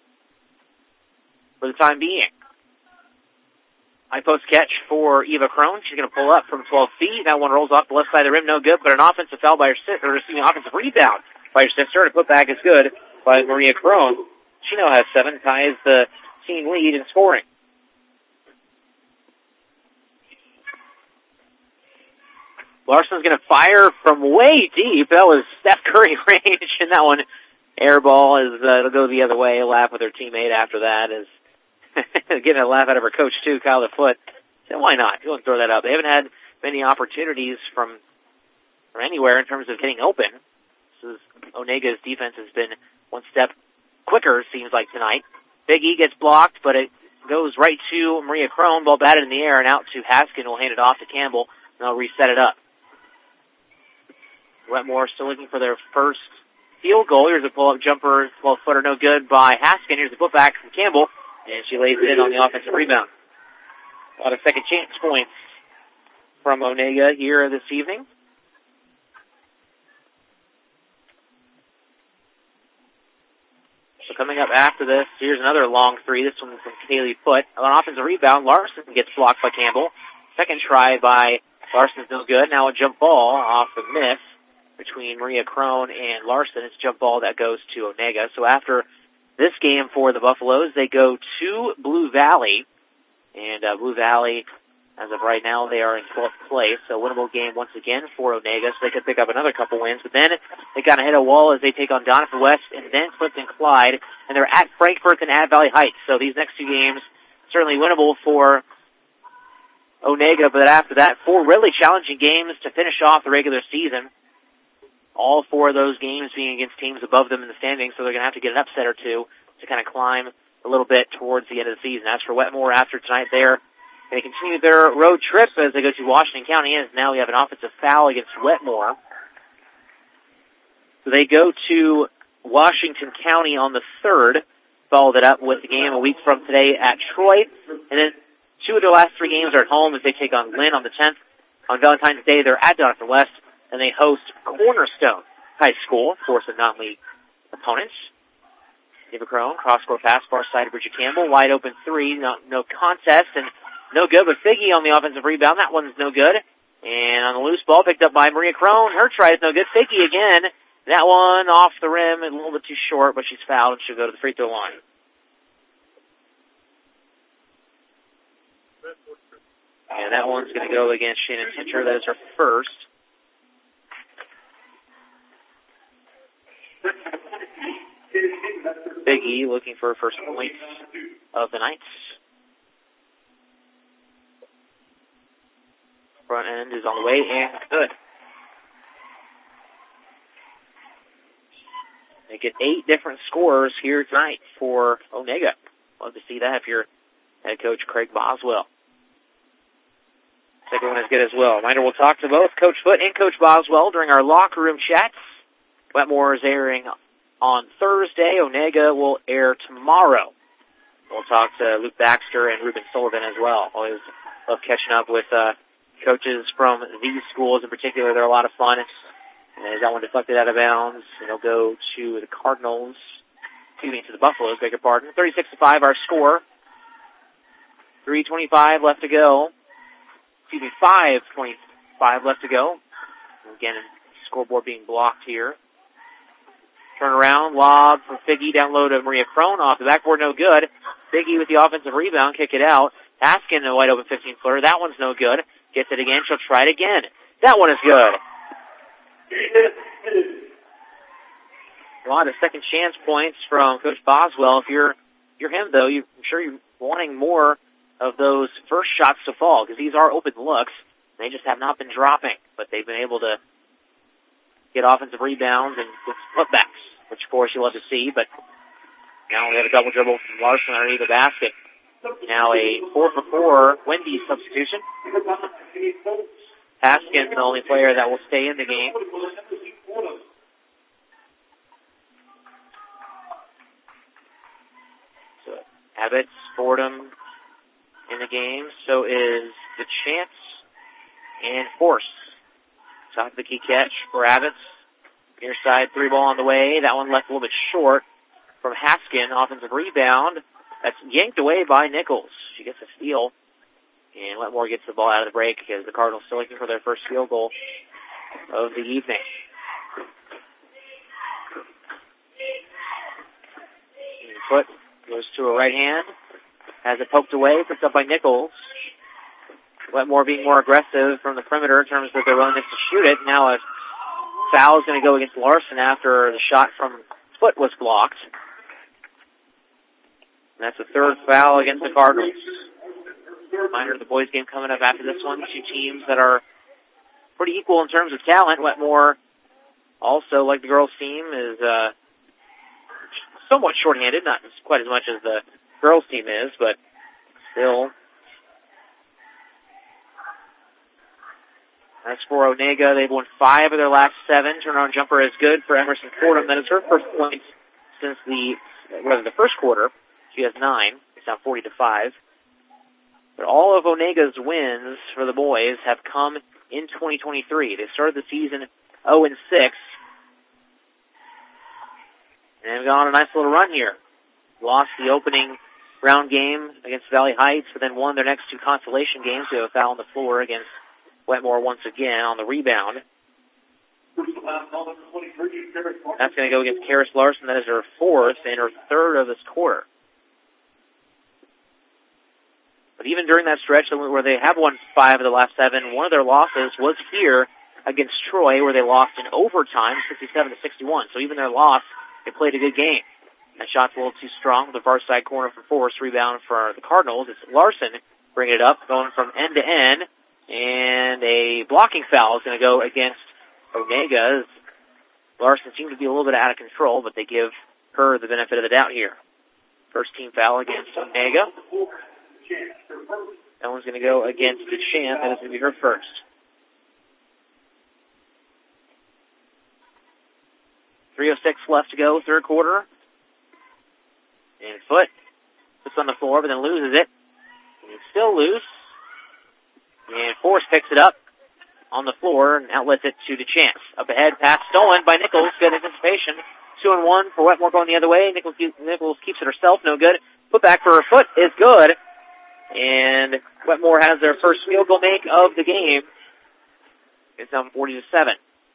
for the time being. High post catch for Eva Crone. She's going to pull up from twelve feet. That one rolls off the left side of the rim, no good, but an offensive foul by her sister, or excuse me, offensive rebound by her sister. To put back is good by Maria Crone. She now has seven, ties the team lead in scoring. Larson's going to fire from way deep. That was Steph Curry range, and that one air ball is uh, it'll go the other way. A laugh with her teammate after that is getting a laugh out of her coach too, Kyle DeFoot. So why not? Go and throw that up. They haven't had many opportunities from from anywhere in terms of getting open. This is, Onega's defense has been one step quicker, seems like tonight. Big E gets blocked, but it goes right to Maria Crone. Ball batted in the air and out to Haskin. Will hand it off to Campbell, and they'll reset it up. Wetmore still looking for their first field goal. Here's a pull-up jumper, twelve-footer, no good by Haskin. Here's a putback from Campbell, and she lays it in on the offensive rebound. A lot of second chance points from Onega here this evening. So coming up after this, here's another long three. This one from Kaylee Foote. On offensive rebound, Larson gets blocked by Campbell. Second try by Larson's no good. Now a jump ball off the miss between Maria Crone and Larson. It's a jump ball that goes to Onega. So after this game for the Buffaloes, they go to Blue Valley. And uh, Blue Valley, as of right now, they are in twelfth place. So winnable game once again for Onega, so they could pick up another couple wins. But then they kind of hit a wall as they take on Donovan West and then Clifton Clyde. And they're at Frankfort and at Valley Heights. So these next two games certainly winnable for Onega. But after that, four really challenging games to finish off the regular season. All four of those games being against teams above them in the standings, so they're going to have to get an upset or two to kind of climb a little bit towards the end of the season. As for Wetmore, after tonight, they're going to continue their road trip as they go to Washington County, and now we have an offensive foul against Wetmore. So they go to Washington County on the third, followed it up with the game a week from today at Troy, and then two of their last three games are at home as they take on Lynn on the tenth. On Valentine's Day, they're at Donovan West, and they host Cornerstone High School, of course, a non-league opponents. Eva Crone, cross-court pass, far side of Bridget Campbell, wide open three, no, no contest, and no good, but Figgy on the offensive rebound, that one's no good. And on the loose ball, picked up by Maria Crone, her try is no good. Figgy again, that one off the rim, a little bit too short, but she's fouled and she'll go to the free throw line. And that one's going to go against Shannon Tincher, that is her first. Big E looking for her first points of the night. Front end is on the way and good. They get eight different scorers here tonight for Onega. Love to see that if you're head coach Craig Boswell. Second one is good as well. Reminder, we'll talk to both Coach Foote and Coach Boswell during our locker room chats. Wetmore is airing on Thursday. Onega will air tomorrow. We'll talk to Luke Baxter and Ruben Sullivan as well. Always love catching up with uh, coaches from these schools in particular. They're a lot of fun. And as that one deflected out of bounds, it'll go to the Cardinals. Excuse me, to the Buffaloes, beg your pardon. thirty-six to five, our score. three twenty-five left to go. Excuse me, five twenty-five left to go. Again, scoreboard being blocked here. Turn around, lob from Figgy, down low to Maria Crone, off the backboard, no good. Figgy with the offensive rebound, kick it out. Haskin, a wide open fifteen-footer, that one's no good. Gets it again, she'll try it again. That one is good. A lot of second chance points from Coach Boswell. If you're you're him, though, you, I'm sure you're wanting more of those first shots to fall, because these are open looks. They just have not been dropping, but they've been able to get offensive rebounds and putbacks, which, of course, you love to see. But now we have a double dribble from Larson underneath the basket. Now a four for four Wendy's substitution. Haskin, the only player that will stay in the game. So Abbott's, Fordham in the game. So is the Chance and Force. Top of the key catch for Abbott's. Near side, three ball on the way. That one left a little bit short from Haskin. Offensive rebound. That's yanked away by Nichols. She gets a steal. And Wetmore gets the ball out of the break because the Cardinals still looking for their first field goal of the evening. Foot goes to her right hand. Has it poked away. Picked up by Nichols. Wetmore being more aggressive from the perimeter in terms of their willingness to shoot it. Now a foul is going to go against Larson after the shot from Foot was blocked. And that's the third foul against the Cardinals. Reminder of the boys' game coming up after this one. Two teams that are pretty equal in terms of talent. Wetmore, also, like the girls' team, is uh, somewhat shorthanded. Not quite as much as the girls' team is, but still. As for Onega, they've won five of their last seven. Turnaround jumper is good for Emerson Fordham. That is her first point since the, rather the first quarter. She has nine. It's now forty to five. But all of Onega's wins for the boys have come in twenty twenty-three. They started the season oh and six. And they've gone on a nice little run here. Lost the opening round game against Valley Heights, but then won their next two consolation games. They have a foul on the floor against Wetmore once again on the rebound. That's going to go against Karis Larson. That is her fourth and her third of this quarter. But even during that stretch where they have won five of the last seven, one of their losses was here against Troy, where they lost in overtime, sixty-seven to sixty-one. So even their loss, they played a good game. That shot's a little too strong. The far side corner for Forrest, rebound for the Cardinals. It's Larson bringing it up, going from end to end, and a blocking foul is going to go against Onega. Larson seemed to be a little bit out of control, but they give her the benefit of the doubt here. First team foul against Onega. That one's going to go against DeChamp. That is going to be her first. three oh six left to go, third quarter. And Foot puts on the floor, but then loses it. And it's still loose. And Forrest picks it up on the floor and outlets it to DeChamp. Up ahead, pass stolen by Nichols. Good anticipation. Two and one for Wetmore going the other way. Nichols, Nichols keeps it herself. No good. Put back for her Foot is good. And Wetmore has their first field goal make of the game. It's down forty to seven.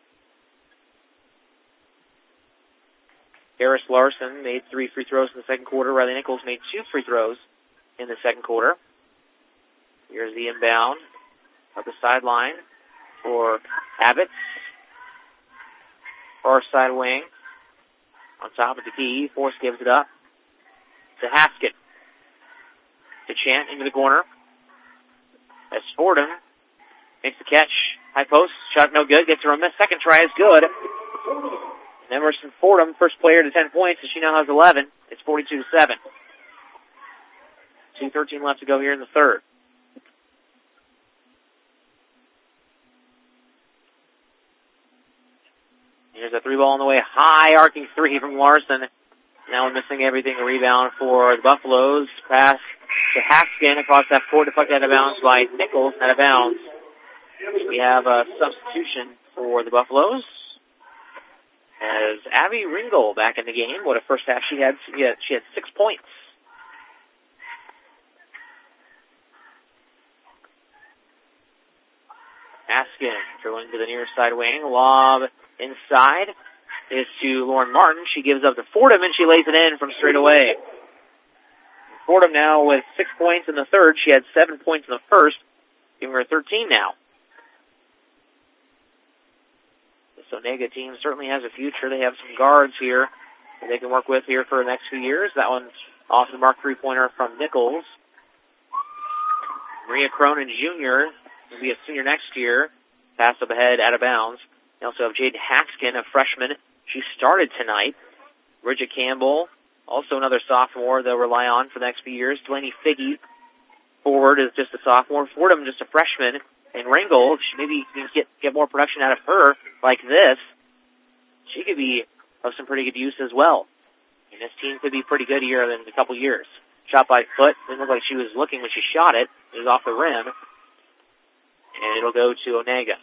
Harris Larson made three free throws in the second quarter. Riley Nichols made two free throws in the second quarter. Here's the inbound up the sideline for Abbott. Far side wing. On top of the key. Force gives it up to Haskett. DeChamp into the corner. As Fordham makes the catch. High post. Shot no good. Gets her a miss. Second try is good. And Emerson Fordham, first player to ten points, and she now has eleven. It's forty-two to seven. two thirteen left to go here in the third. Here's a three ball on the way. High arcing three from Larson. Now we're missing everything. A rebound for the Buffaloes. Pass to Haskins across that court, deflected out of bounds by Nichols, out of bounds. We have a substitution for the Buffaloes as Abby Ringel back in the game. What a first half she had. She had, she had six points. Haskins drilling to the near side wing. Lob inside is to Lauren Martin. She gives up to Fordham, and she lays it in from straight away. Fordham now with six points in the third. She had seven points in the first, giving her thirteen now. This Onega team certainly has a future. They have some guards here that they can work with here for the next few years. That one's off the mark three-pointer from Nichols. Maria Cronin Junior will be a senior next year. Pass up ahead, out of bounds. They also have Jade Haskins, a freshman. She started tonight. Bridget Campbell, also another sophomore they'll rely on for the next few years. Delaney Figge, forward, is just a sophomore. Fordham, just a freshman. And Ringel, maybe you can get, get more production out of her like this. She could be of some pretty good use as well. And this team could be pretty good here in a couple years. Shot by Foot. Didn't look like she was looking when she shot it. It was off the rim. And it'll go to Onega.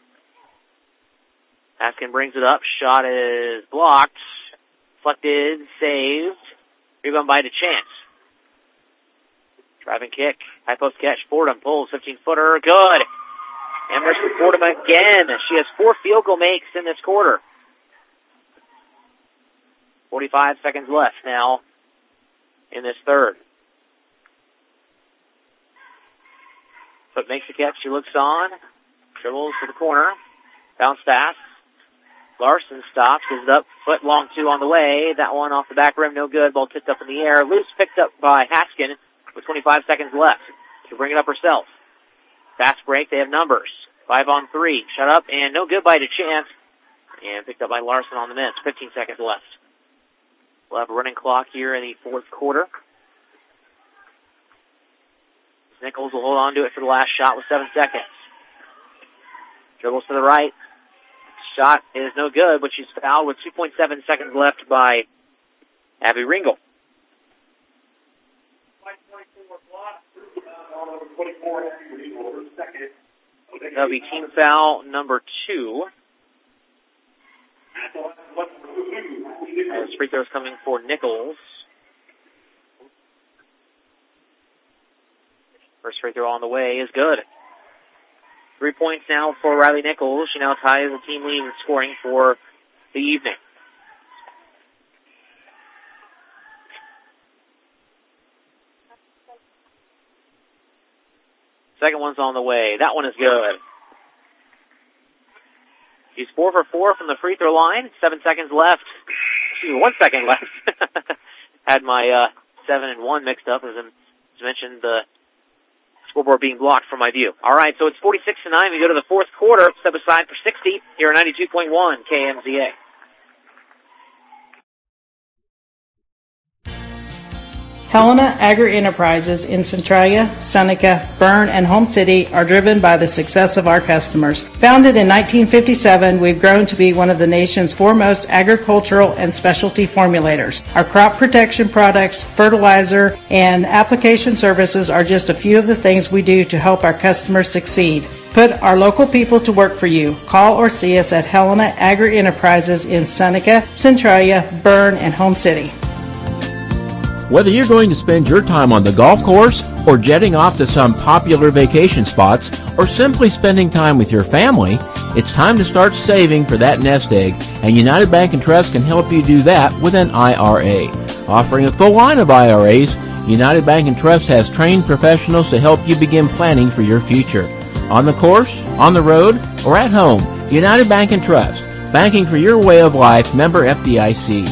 Haskins brings it up. Shot is blocked. Deflected. Saved. Rebound by DeChamp. Driving kick. High post catch. Fordham pulls. fifteen-footer. Good. Emerson Fordham again. She has four field goal makes in this quarter. forty-five seconds left now in this third. Foot makes the catch. She looks on. Dribbles to the corner. Bounce pass. Larson stops. Gives it up. Foot long two on the way. That one off the back rim. No good. Ball tipped up in the air. Loose picked up by Haskin with twenty-five seconds left. She'll bring it up herself. Fast break. They have numbers. Five on three. Shut up and no good by DeChance. And picked up by Larson on the miss. fifteen seconds left. We'll have a running clock here in the fourth quarter. Nichols will hold on to it for the last shot with seven seconds. Dribbles to the right. Shot is no good, but she's fouled with two point seven seconds left by Abby Ringel. That'll be team foul number two. As free throws coming for Nichols. First free throw on the way is good. Three points now for Riley Nichols. She now ties the team lead in scoring for the evening. Second one's on the way. That one is good. She's four for four from the free throw line. Seven seconds left. Excuse me, one second left. Had my uh, seven and one mixed up, as I mentioned, the scoreboard being blocked from my view. All right, so it's forty-six to nine. We go to the fourth quarter. Step aside for sixty here at ninety-two point one K M Z A. Helena Agri-Enterprises in Centralia, Seneca, Berne, and Home City are driven by the success of our customers. Founded in nineteen fifty-seven, we've grown to be one of the nation's foremost agricultural and specialty formulators. Our crop protection products, fertilizer, and application services are just a few of the things we do to help our customers succeed. Put our local people to work for you. Call or see us at Helena Agri-Enterprises in Seneca, Centralia, Berne, and Home City. Whether you're going to spend your time on the golf course or jetting off to some popular vacation spots or simply spending time with your family, it's time to start saving for that nest egg, and United Bank and Trust can help you do that with an I R A. Offering a full line of I R As, United Bank and Trust has trained professionals to help you begin planning for your future. On the course, on the road, or at home, United Bank and Trust. Banking for your way of life. Member F D I C.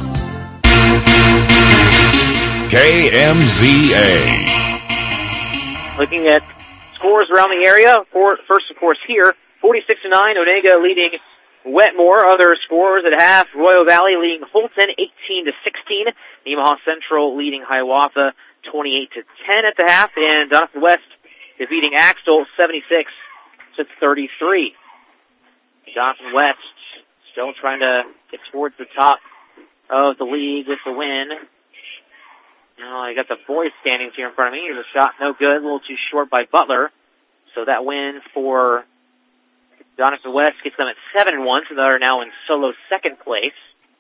K M Z A. Looking at scores around the area, for, first, of course, here, forty-six to nine, Onega leading Wetmore. Other scores at half, Royal Valley leading Holton eighteen to sixteen, Nemaha Central leading Hiawatha twenty-eight to ten at the half, and Doniphan West defeating Axtell seventy-six to thirty-three. Doniphan West still trying to get towards the top of the league with the win. Oh, I got the boys standings here in front of me. Here's a shot, no good, a little too short by Butler. So that win for Doniphan West gets them at seven and one, so they are now in solo second place.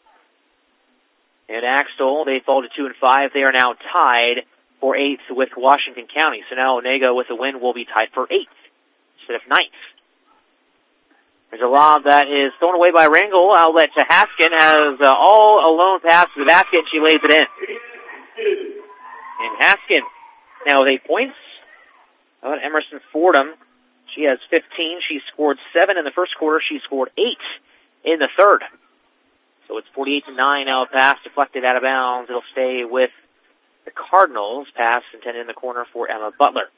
And Axtell, they fall to two and five. They are now tied for eighth with Washington County. So now Onega with a win will be tied for eighth instead of ninth. There's a lob that is thrown away by Rangel. Outlet to Haskin as uh, all alone pass to the basket, and she lays it in. And Haskin now with eight points. How about Emerson Fordham? She has fifteen. She scored seven in the first quarter. She scored eight in the third. So it's forty-eight to nine now. A pass deflected out of bounds. It'll stay with the Cardinals. Pass intended in the corner for Emma Butler.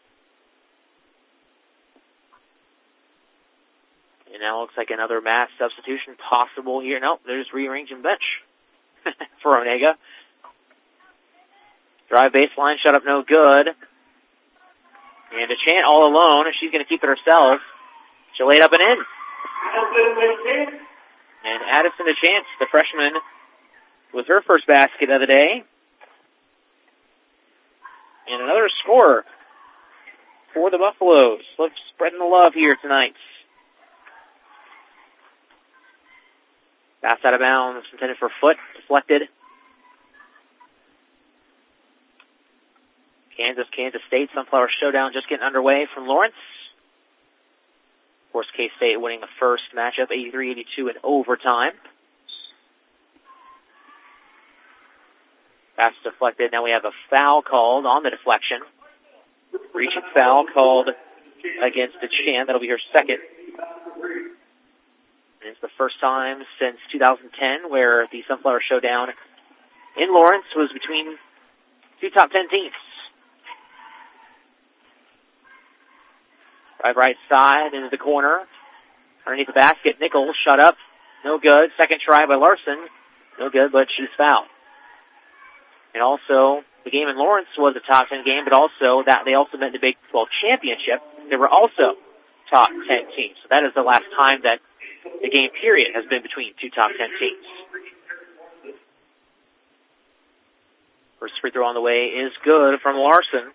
And now looks like another mass substitution possible here. Nope, they're just rearranging bench for Onega. Drive baseline, shut up, no good. And DeChant all alone. She's going to keep it herself. She'll lay it up and in. And Addison DeChant, the freshman, with her first basket of the day. And another scorer for the Buffaloes. Let's spreading the love here tonight. Pass out of bounds, intended for Foot, deflected. Kansas, Kansas State, Sunflower Showdown just getting underway from Lawrence. Of course, K-State winning the first matchup, eighty-three eighty-two in overtime. Pass deflected. Now we have a foul called on the deflection. Reaching foul called against DeChant. That'll be her second. And it's the first time since two thousand ten where the Sunflower Showdown in Lawrence was between two top ten teams. Drive right side into the corner. Underneath the basket, Nichols shut up. No good. Second try by Larson. No good, but she's fouled. And also, the game in Lawrence was a top ten game, but also that they also met in the Big twelve championship. They were also top ten teams. So that is the last time that the game period has been between two top ten teams. First free throw on the way is good from Larson.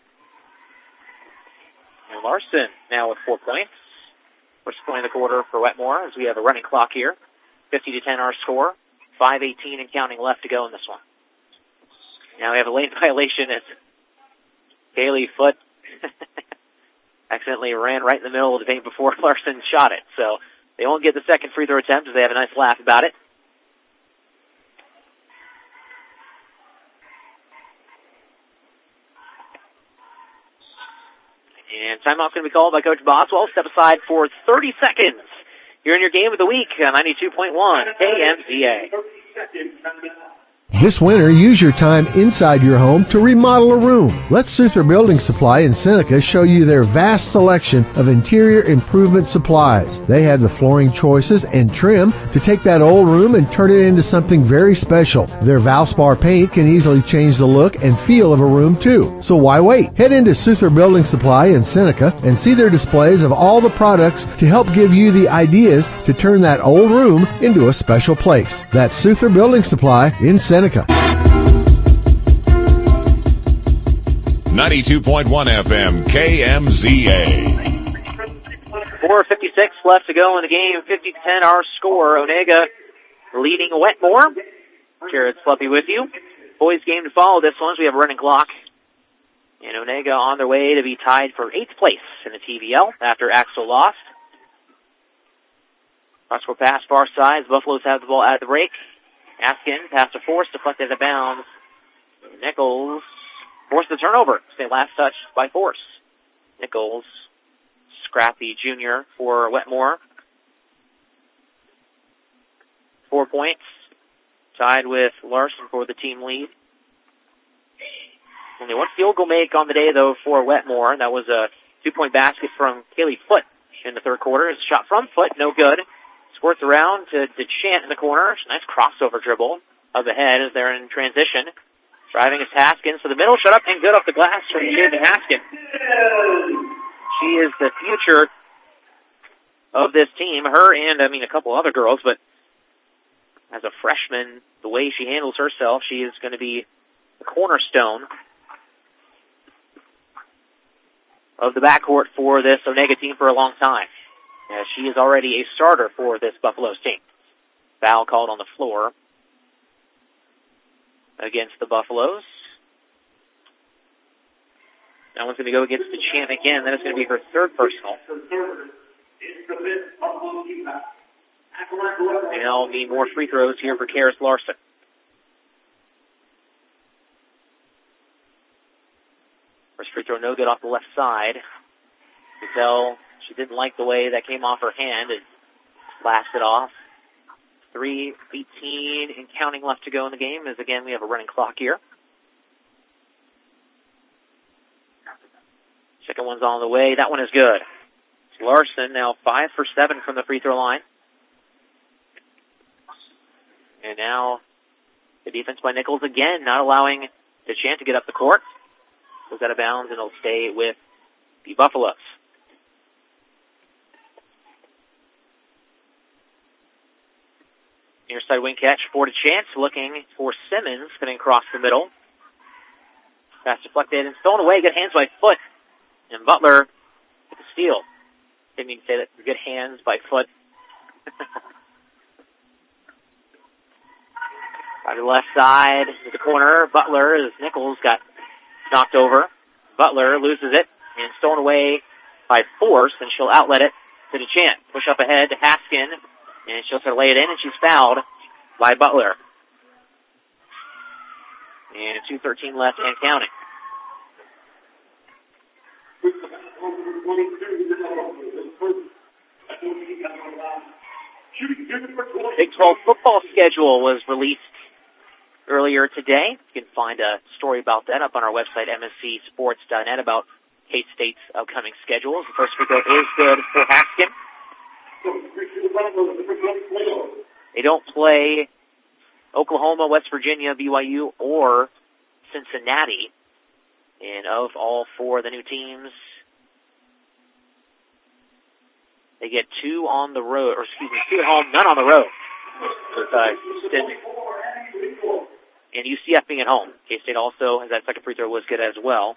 And Larson now with four points. First point of the quarter for Wetmore as we have a running clock here. fifty to ten our score. five eighteen and counting left to go in this one. Now we have a lane violation as Kaylee Foote accidentally ran right in the middle of the paint before Larson shot it. So they won't get the second free throw attempt as they have a nice laugh about it. And timeout's going to be called by Coach Boswell. Step aside for thirty seconds. You're in your game of the week on ninety-two point one K M Z A. This winter, use your time inside your home to remodel a room. Let Suther Building Supply in Seneca show you their vast selection of interior improvement supplies. They have the flooring choices and trim to take that old room and turn it into something very special. Their Valspar paint can easily change the look and feel of a room too. So why wait? Head into Suther Building Supply in Seneca and see their displays of all the products to help give you the ideas to turn that old room into a special place. That's Suther Building Supply in Seneca. ninety-two point one F M K M Z A. four fifty-six left to go in the game. fifty to ten our score. Onega leading Wetmore. Jared Sluppy with you. Boys game to follow this one as we have a running clock. And Onega on their way to be tied for eighth place in the T V L after Axel lost. Cross-court pass far side. Buffaloes have the ball at the break. Askin, pass to Force, deflected out of bounds. Nichols forced the turnover. Say last touch by Force. Nichols, Scrappy Junior for Wetmore. Four points. Tied with Larson for the team lead. Only one field goal make on the day, though, for Wetmore. That was a two-point basket from Kaylee Foote in the third quarter. It's a shot from Foote, no good. Squirts around to DeChant in the corner. Nice crossover dribble of the head as they're in transition. Driving is Haskins to the middle. Shut up and good off the glass from Jaden Haskins. She is the future of this team. Her and, I mean, a couple other girls, but as a freshman, the way she handles herself, she is going to be the cornerstone of the backcourt for this Onega team for a long time. As she is already a starter for this Buffaloes team. Foul called on the floor against the Buffaloes. That one's going to go against DeChant again. That is going to be her third personal. And there'll be more free throws here for Karis Larson. First free throw no good off the left side. You can tell she didn't like the way that came off her hand and blasted off. three eighteen and counting left to go in the game as, again, we have a running clock here. Second one's on the way. That one is good. It's Larson now five for seven from the free throw line. And now the defense by Nichols again, not allowing DeChant to get up the court. Goes out of bounds and it'll stay with the Buffaloes. Near side wing catch for DeChant, looking for Simmons, coming across the middle. Pass deflected and stolen away. Good hands by Foote. And Butler with the steal. Didn't mean to say that. Good hands by Foote. By the left side, to the corner. Butler, as Nichols got knocked over. Butler loses it and stolen away by Force, and she'll outlet it to DeChant. Push up ahead to Haskin, and she'll try to lay it in, and she's fouled by Butler. And two thirteen left and counting. Big twelve football schedule was released earlier today. You can find a story about that up on our website, m s c sports dot net, about K-State's upcoming schedules. The first free throw is good for Haskin. They don't play Oklahoma, West Virginia, B Y U, or Cincinnati. And of all four of the new teams, they get two on the road, or excuse me, two at home, none on the road. With uh, Houston and U C F being at home. K-State also has that second free throw was good as well.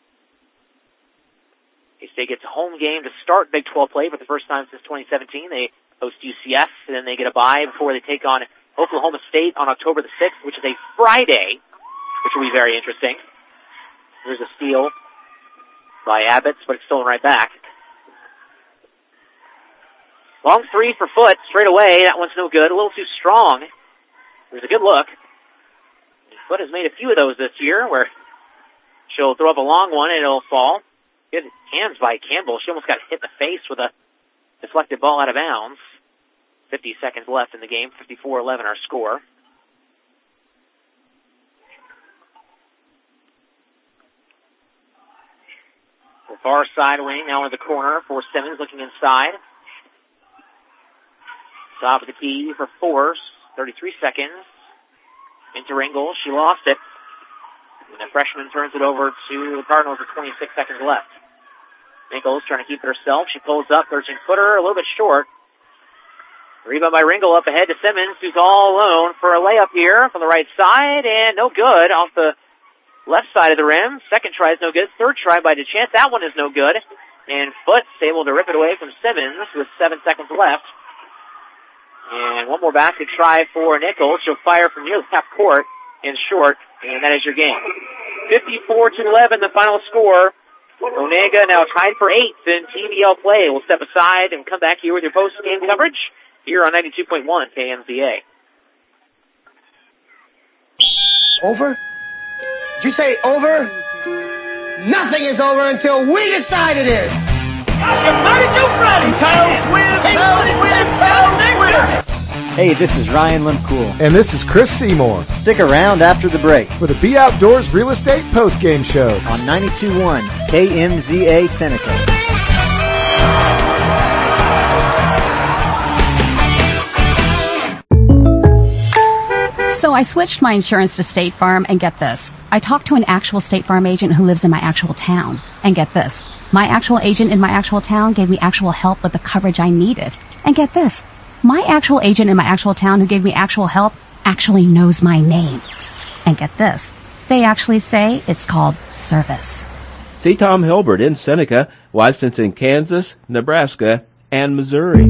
K-State gets a home game to start Big twelve play for the first time since twenty seventeen. They host U C F, and then they get a bye before they take on Oklahoma State on October the sixth, which is a Friday, which will be very interesting. There's a steal by Abbott's, but it's stolen right back. Long three for Foote, straight away. That one's no good. A little too strong. There's a good look. Foote has made a few of those this year, where she'll throw up a long one and it'll fall. Good hands by Campbell. She almost got hit in the face with a deflected ball out of bounds. fifty seconds left in the game. fifty-four eleven our score. The far side wing now in the corner for Simmons, looking inside. Top of the key for Force. thirty-three seconds. Into Ringel. She lost it. And the freshman turns it over to the Cardinals with twenty-six seconds left. Ringles trying to keep it herself. She pulls up, thirteen-footer, a little bit short. Rebound by Ringel up ahead to Simmons, who's all alone for a layup here from the right side, and no good off the left side of the rim. Second try is no good. Third try by DeChance. That one is no good. And Foote's able to rip it away from Simmons with seven seconds left. And one more basket try for Nichols. She'll fire from near the half court and short, and that is your game. fifty-four to eleven, the final score. Onega now tied for eighth in T V L play. We'll step aside and come back here with your post-game coverage here on ninety-two point one K M Z A. Over? Did you say over? Nothing is over until we decide it is. Hey, this is Ryan Limcool. And this is Chris Seymour. Stick around after the break for the Be Outdoors Real Estate Postgame Show on ninety-two point one K M Z A Seneca. So I switched my insurance to State Farm, and get this. I talked to an actual State Farm agent who lives in my actual town. And get this. My actual agent in my actual town gave me actual help with the coverage I needed. And get this. My actual agent in my actual town who gave me actual help actually knows my name. And get this. They actually say it's called service. See Tom Hilbert in Seneca, licensed in Kansas, Nebraska, and Missouri.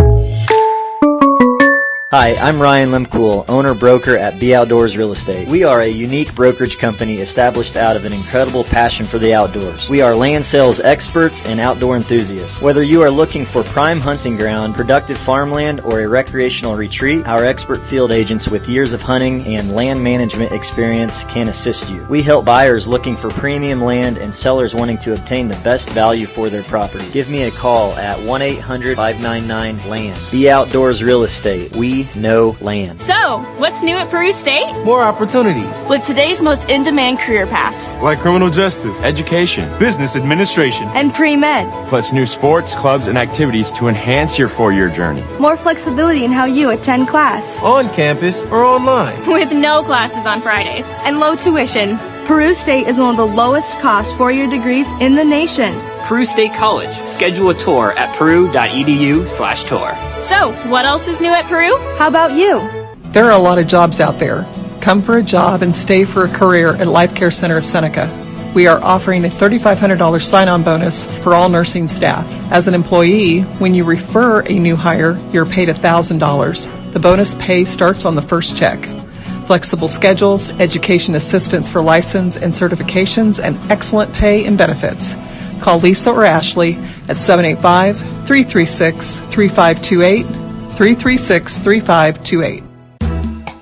Hi, I'm Ryan Limcool, owner-broker at Be Outdoors Real Estate. We are a unique brokerage company established out of an incredible passion for the outdoors. We are land sales experts and outdoor enthusiasts. Whether you are looking for prime hunting ground, productive farmland, or a recreational retreat, our expert field agents with years of hunting and land management experience can assist you. We help buyers looking for premium land and sellers wanting to obtain the best value for their property. Give me a call at one eight hundred, five nine nine, land. Be Outdoors Real Estate. We know land. So, what's new at Peru State? More opportunities. With today's most in-demand career paths. Like criminal justice, education, business administration, and pre-med. Plus new sports, clubs, and activities to enhance your four-year journey. More flexibility in how you attend class. On campus or online. With no classes on Fridays. And low tuition. Peru State is one of the lowest cost four-year degrees in the nation. Peru State College. Schedule a tour at peru.edu slash tour. So, what else is new at Peru? How about you? There are a lot of jobs out there. Come for a job and stay for a career at Life Care Center of Seneca. We are offering a three thousand five hundred dollars sign-on bonus for all nursing staff. As an employee, when you refer a new hire, you're paid one thousand dollars. The bonus pay starts on the first check. Flexible schedules, education assistance for license and certifications, and excellent pay and benefits. Call Lisa or Ashley at seven eight five, three three six, three five two eight, three three six, three five two eight.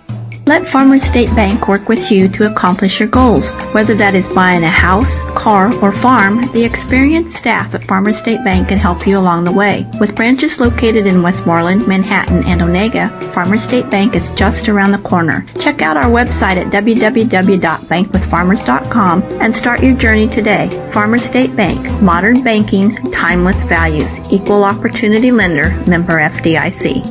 Let Farmers State Bank work with you to accomplish your goals. Whether that is buying a house, car, or farm, the experienced staff at Farmers State Bank can help you along the way. With branches located in Westmoreland, Manhattan, and Onega, Farmers State Bank is just around the corner. Check out our website at w w w dot bank with farmers dot com and start your journey today. Farmers State Bank, modern banking, timeless values, equal opportunity lender, member F D I C.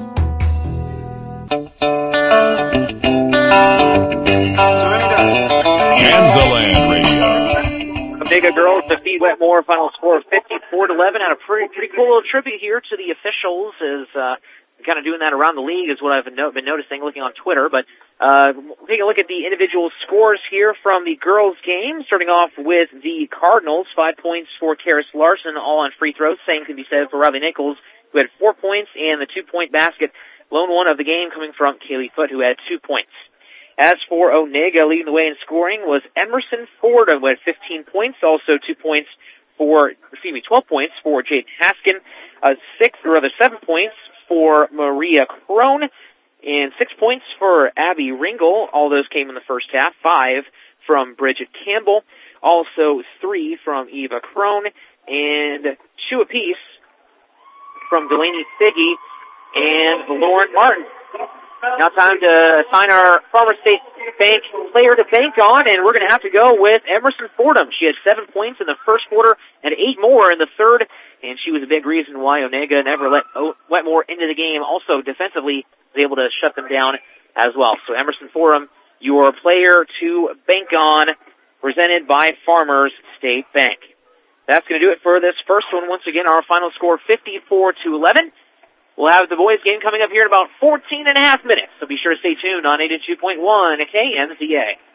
Kansaland Radio. Omega girls defeat Wetmore. Final score of fifty-four to eleven. Had a pretty pretty cool little tribute here to the officials. Is uh, kind of doing that around the league is what I've been, no- been noticing looking on Twitter. But uh, taking a look at the individual scores here from the girls' game. Starting off with the Cardinals, five points for Karis Larson, all on free throws. Same can be said for Riley Nichols, who had four points, and the two-point basket. Lone one of the game coming from Kaylee Foote, who had two points. As for Onega, leading the way in scoring was Emerson Fordham, who had fifteen points, also two points for, excuse me, twelve points for Jade Haskin, uh, six, or rather seven points for Maria Crone, and six points for Abby Ringel. All those came in the first half. Five from Bridget Campbell, also three from Eva Crone, and two apiece from Delaney Figge and Lauren Martin. Now time to assign our Farmers State Bank player to bank on, and we're going to have to go with Emerson Fordham. She had seven points in the first quarter and eight more in the third, and she was a big reason why Onega never let Wetmore into the game. Also, defensively, was able to shut them down as well. So Emerson Fordham, your player to bank on, presented by Farmers State Bank. That's going to do it for this first one. Once again, our final score fifty-four to eleven. We'll have the boys' game coming up here in about fourteen and a half minutes, so be sure to stay tuned on eighty-two point one K M Z A.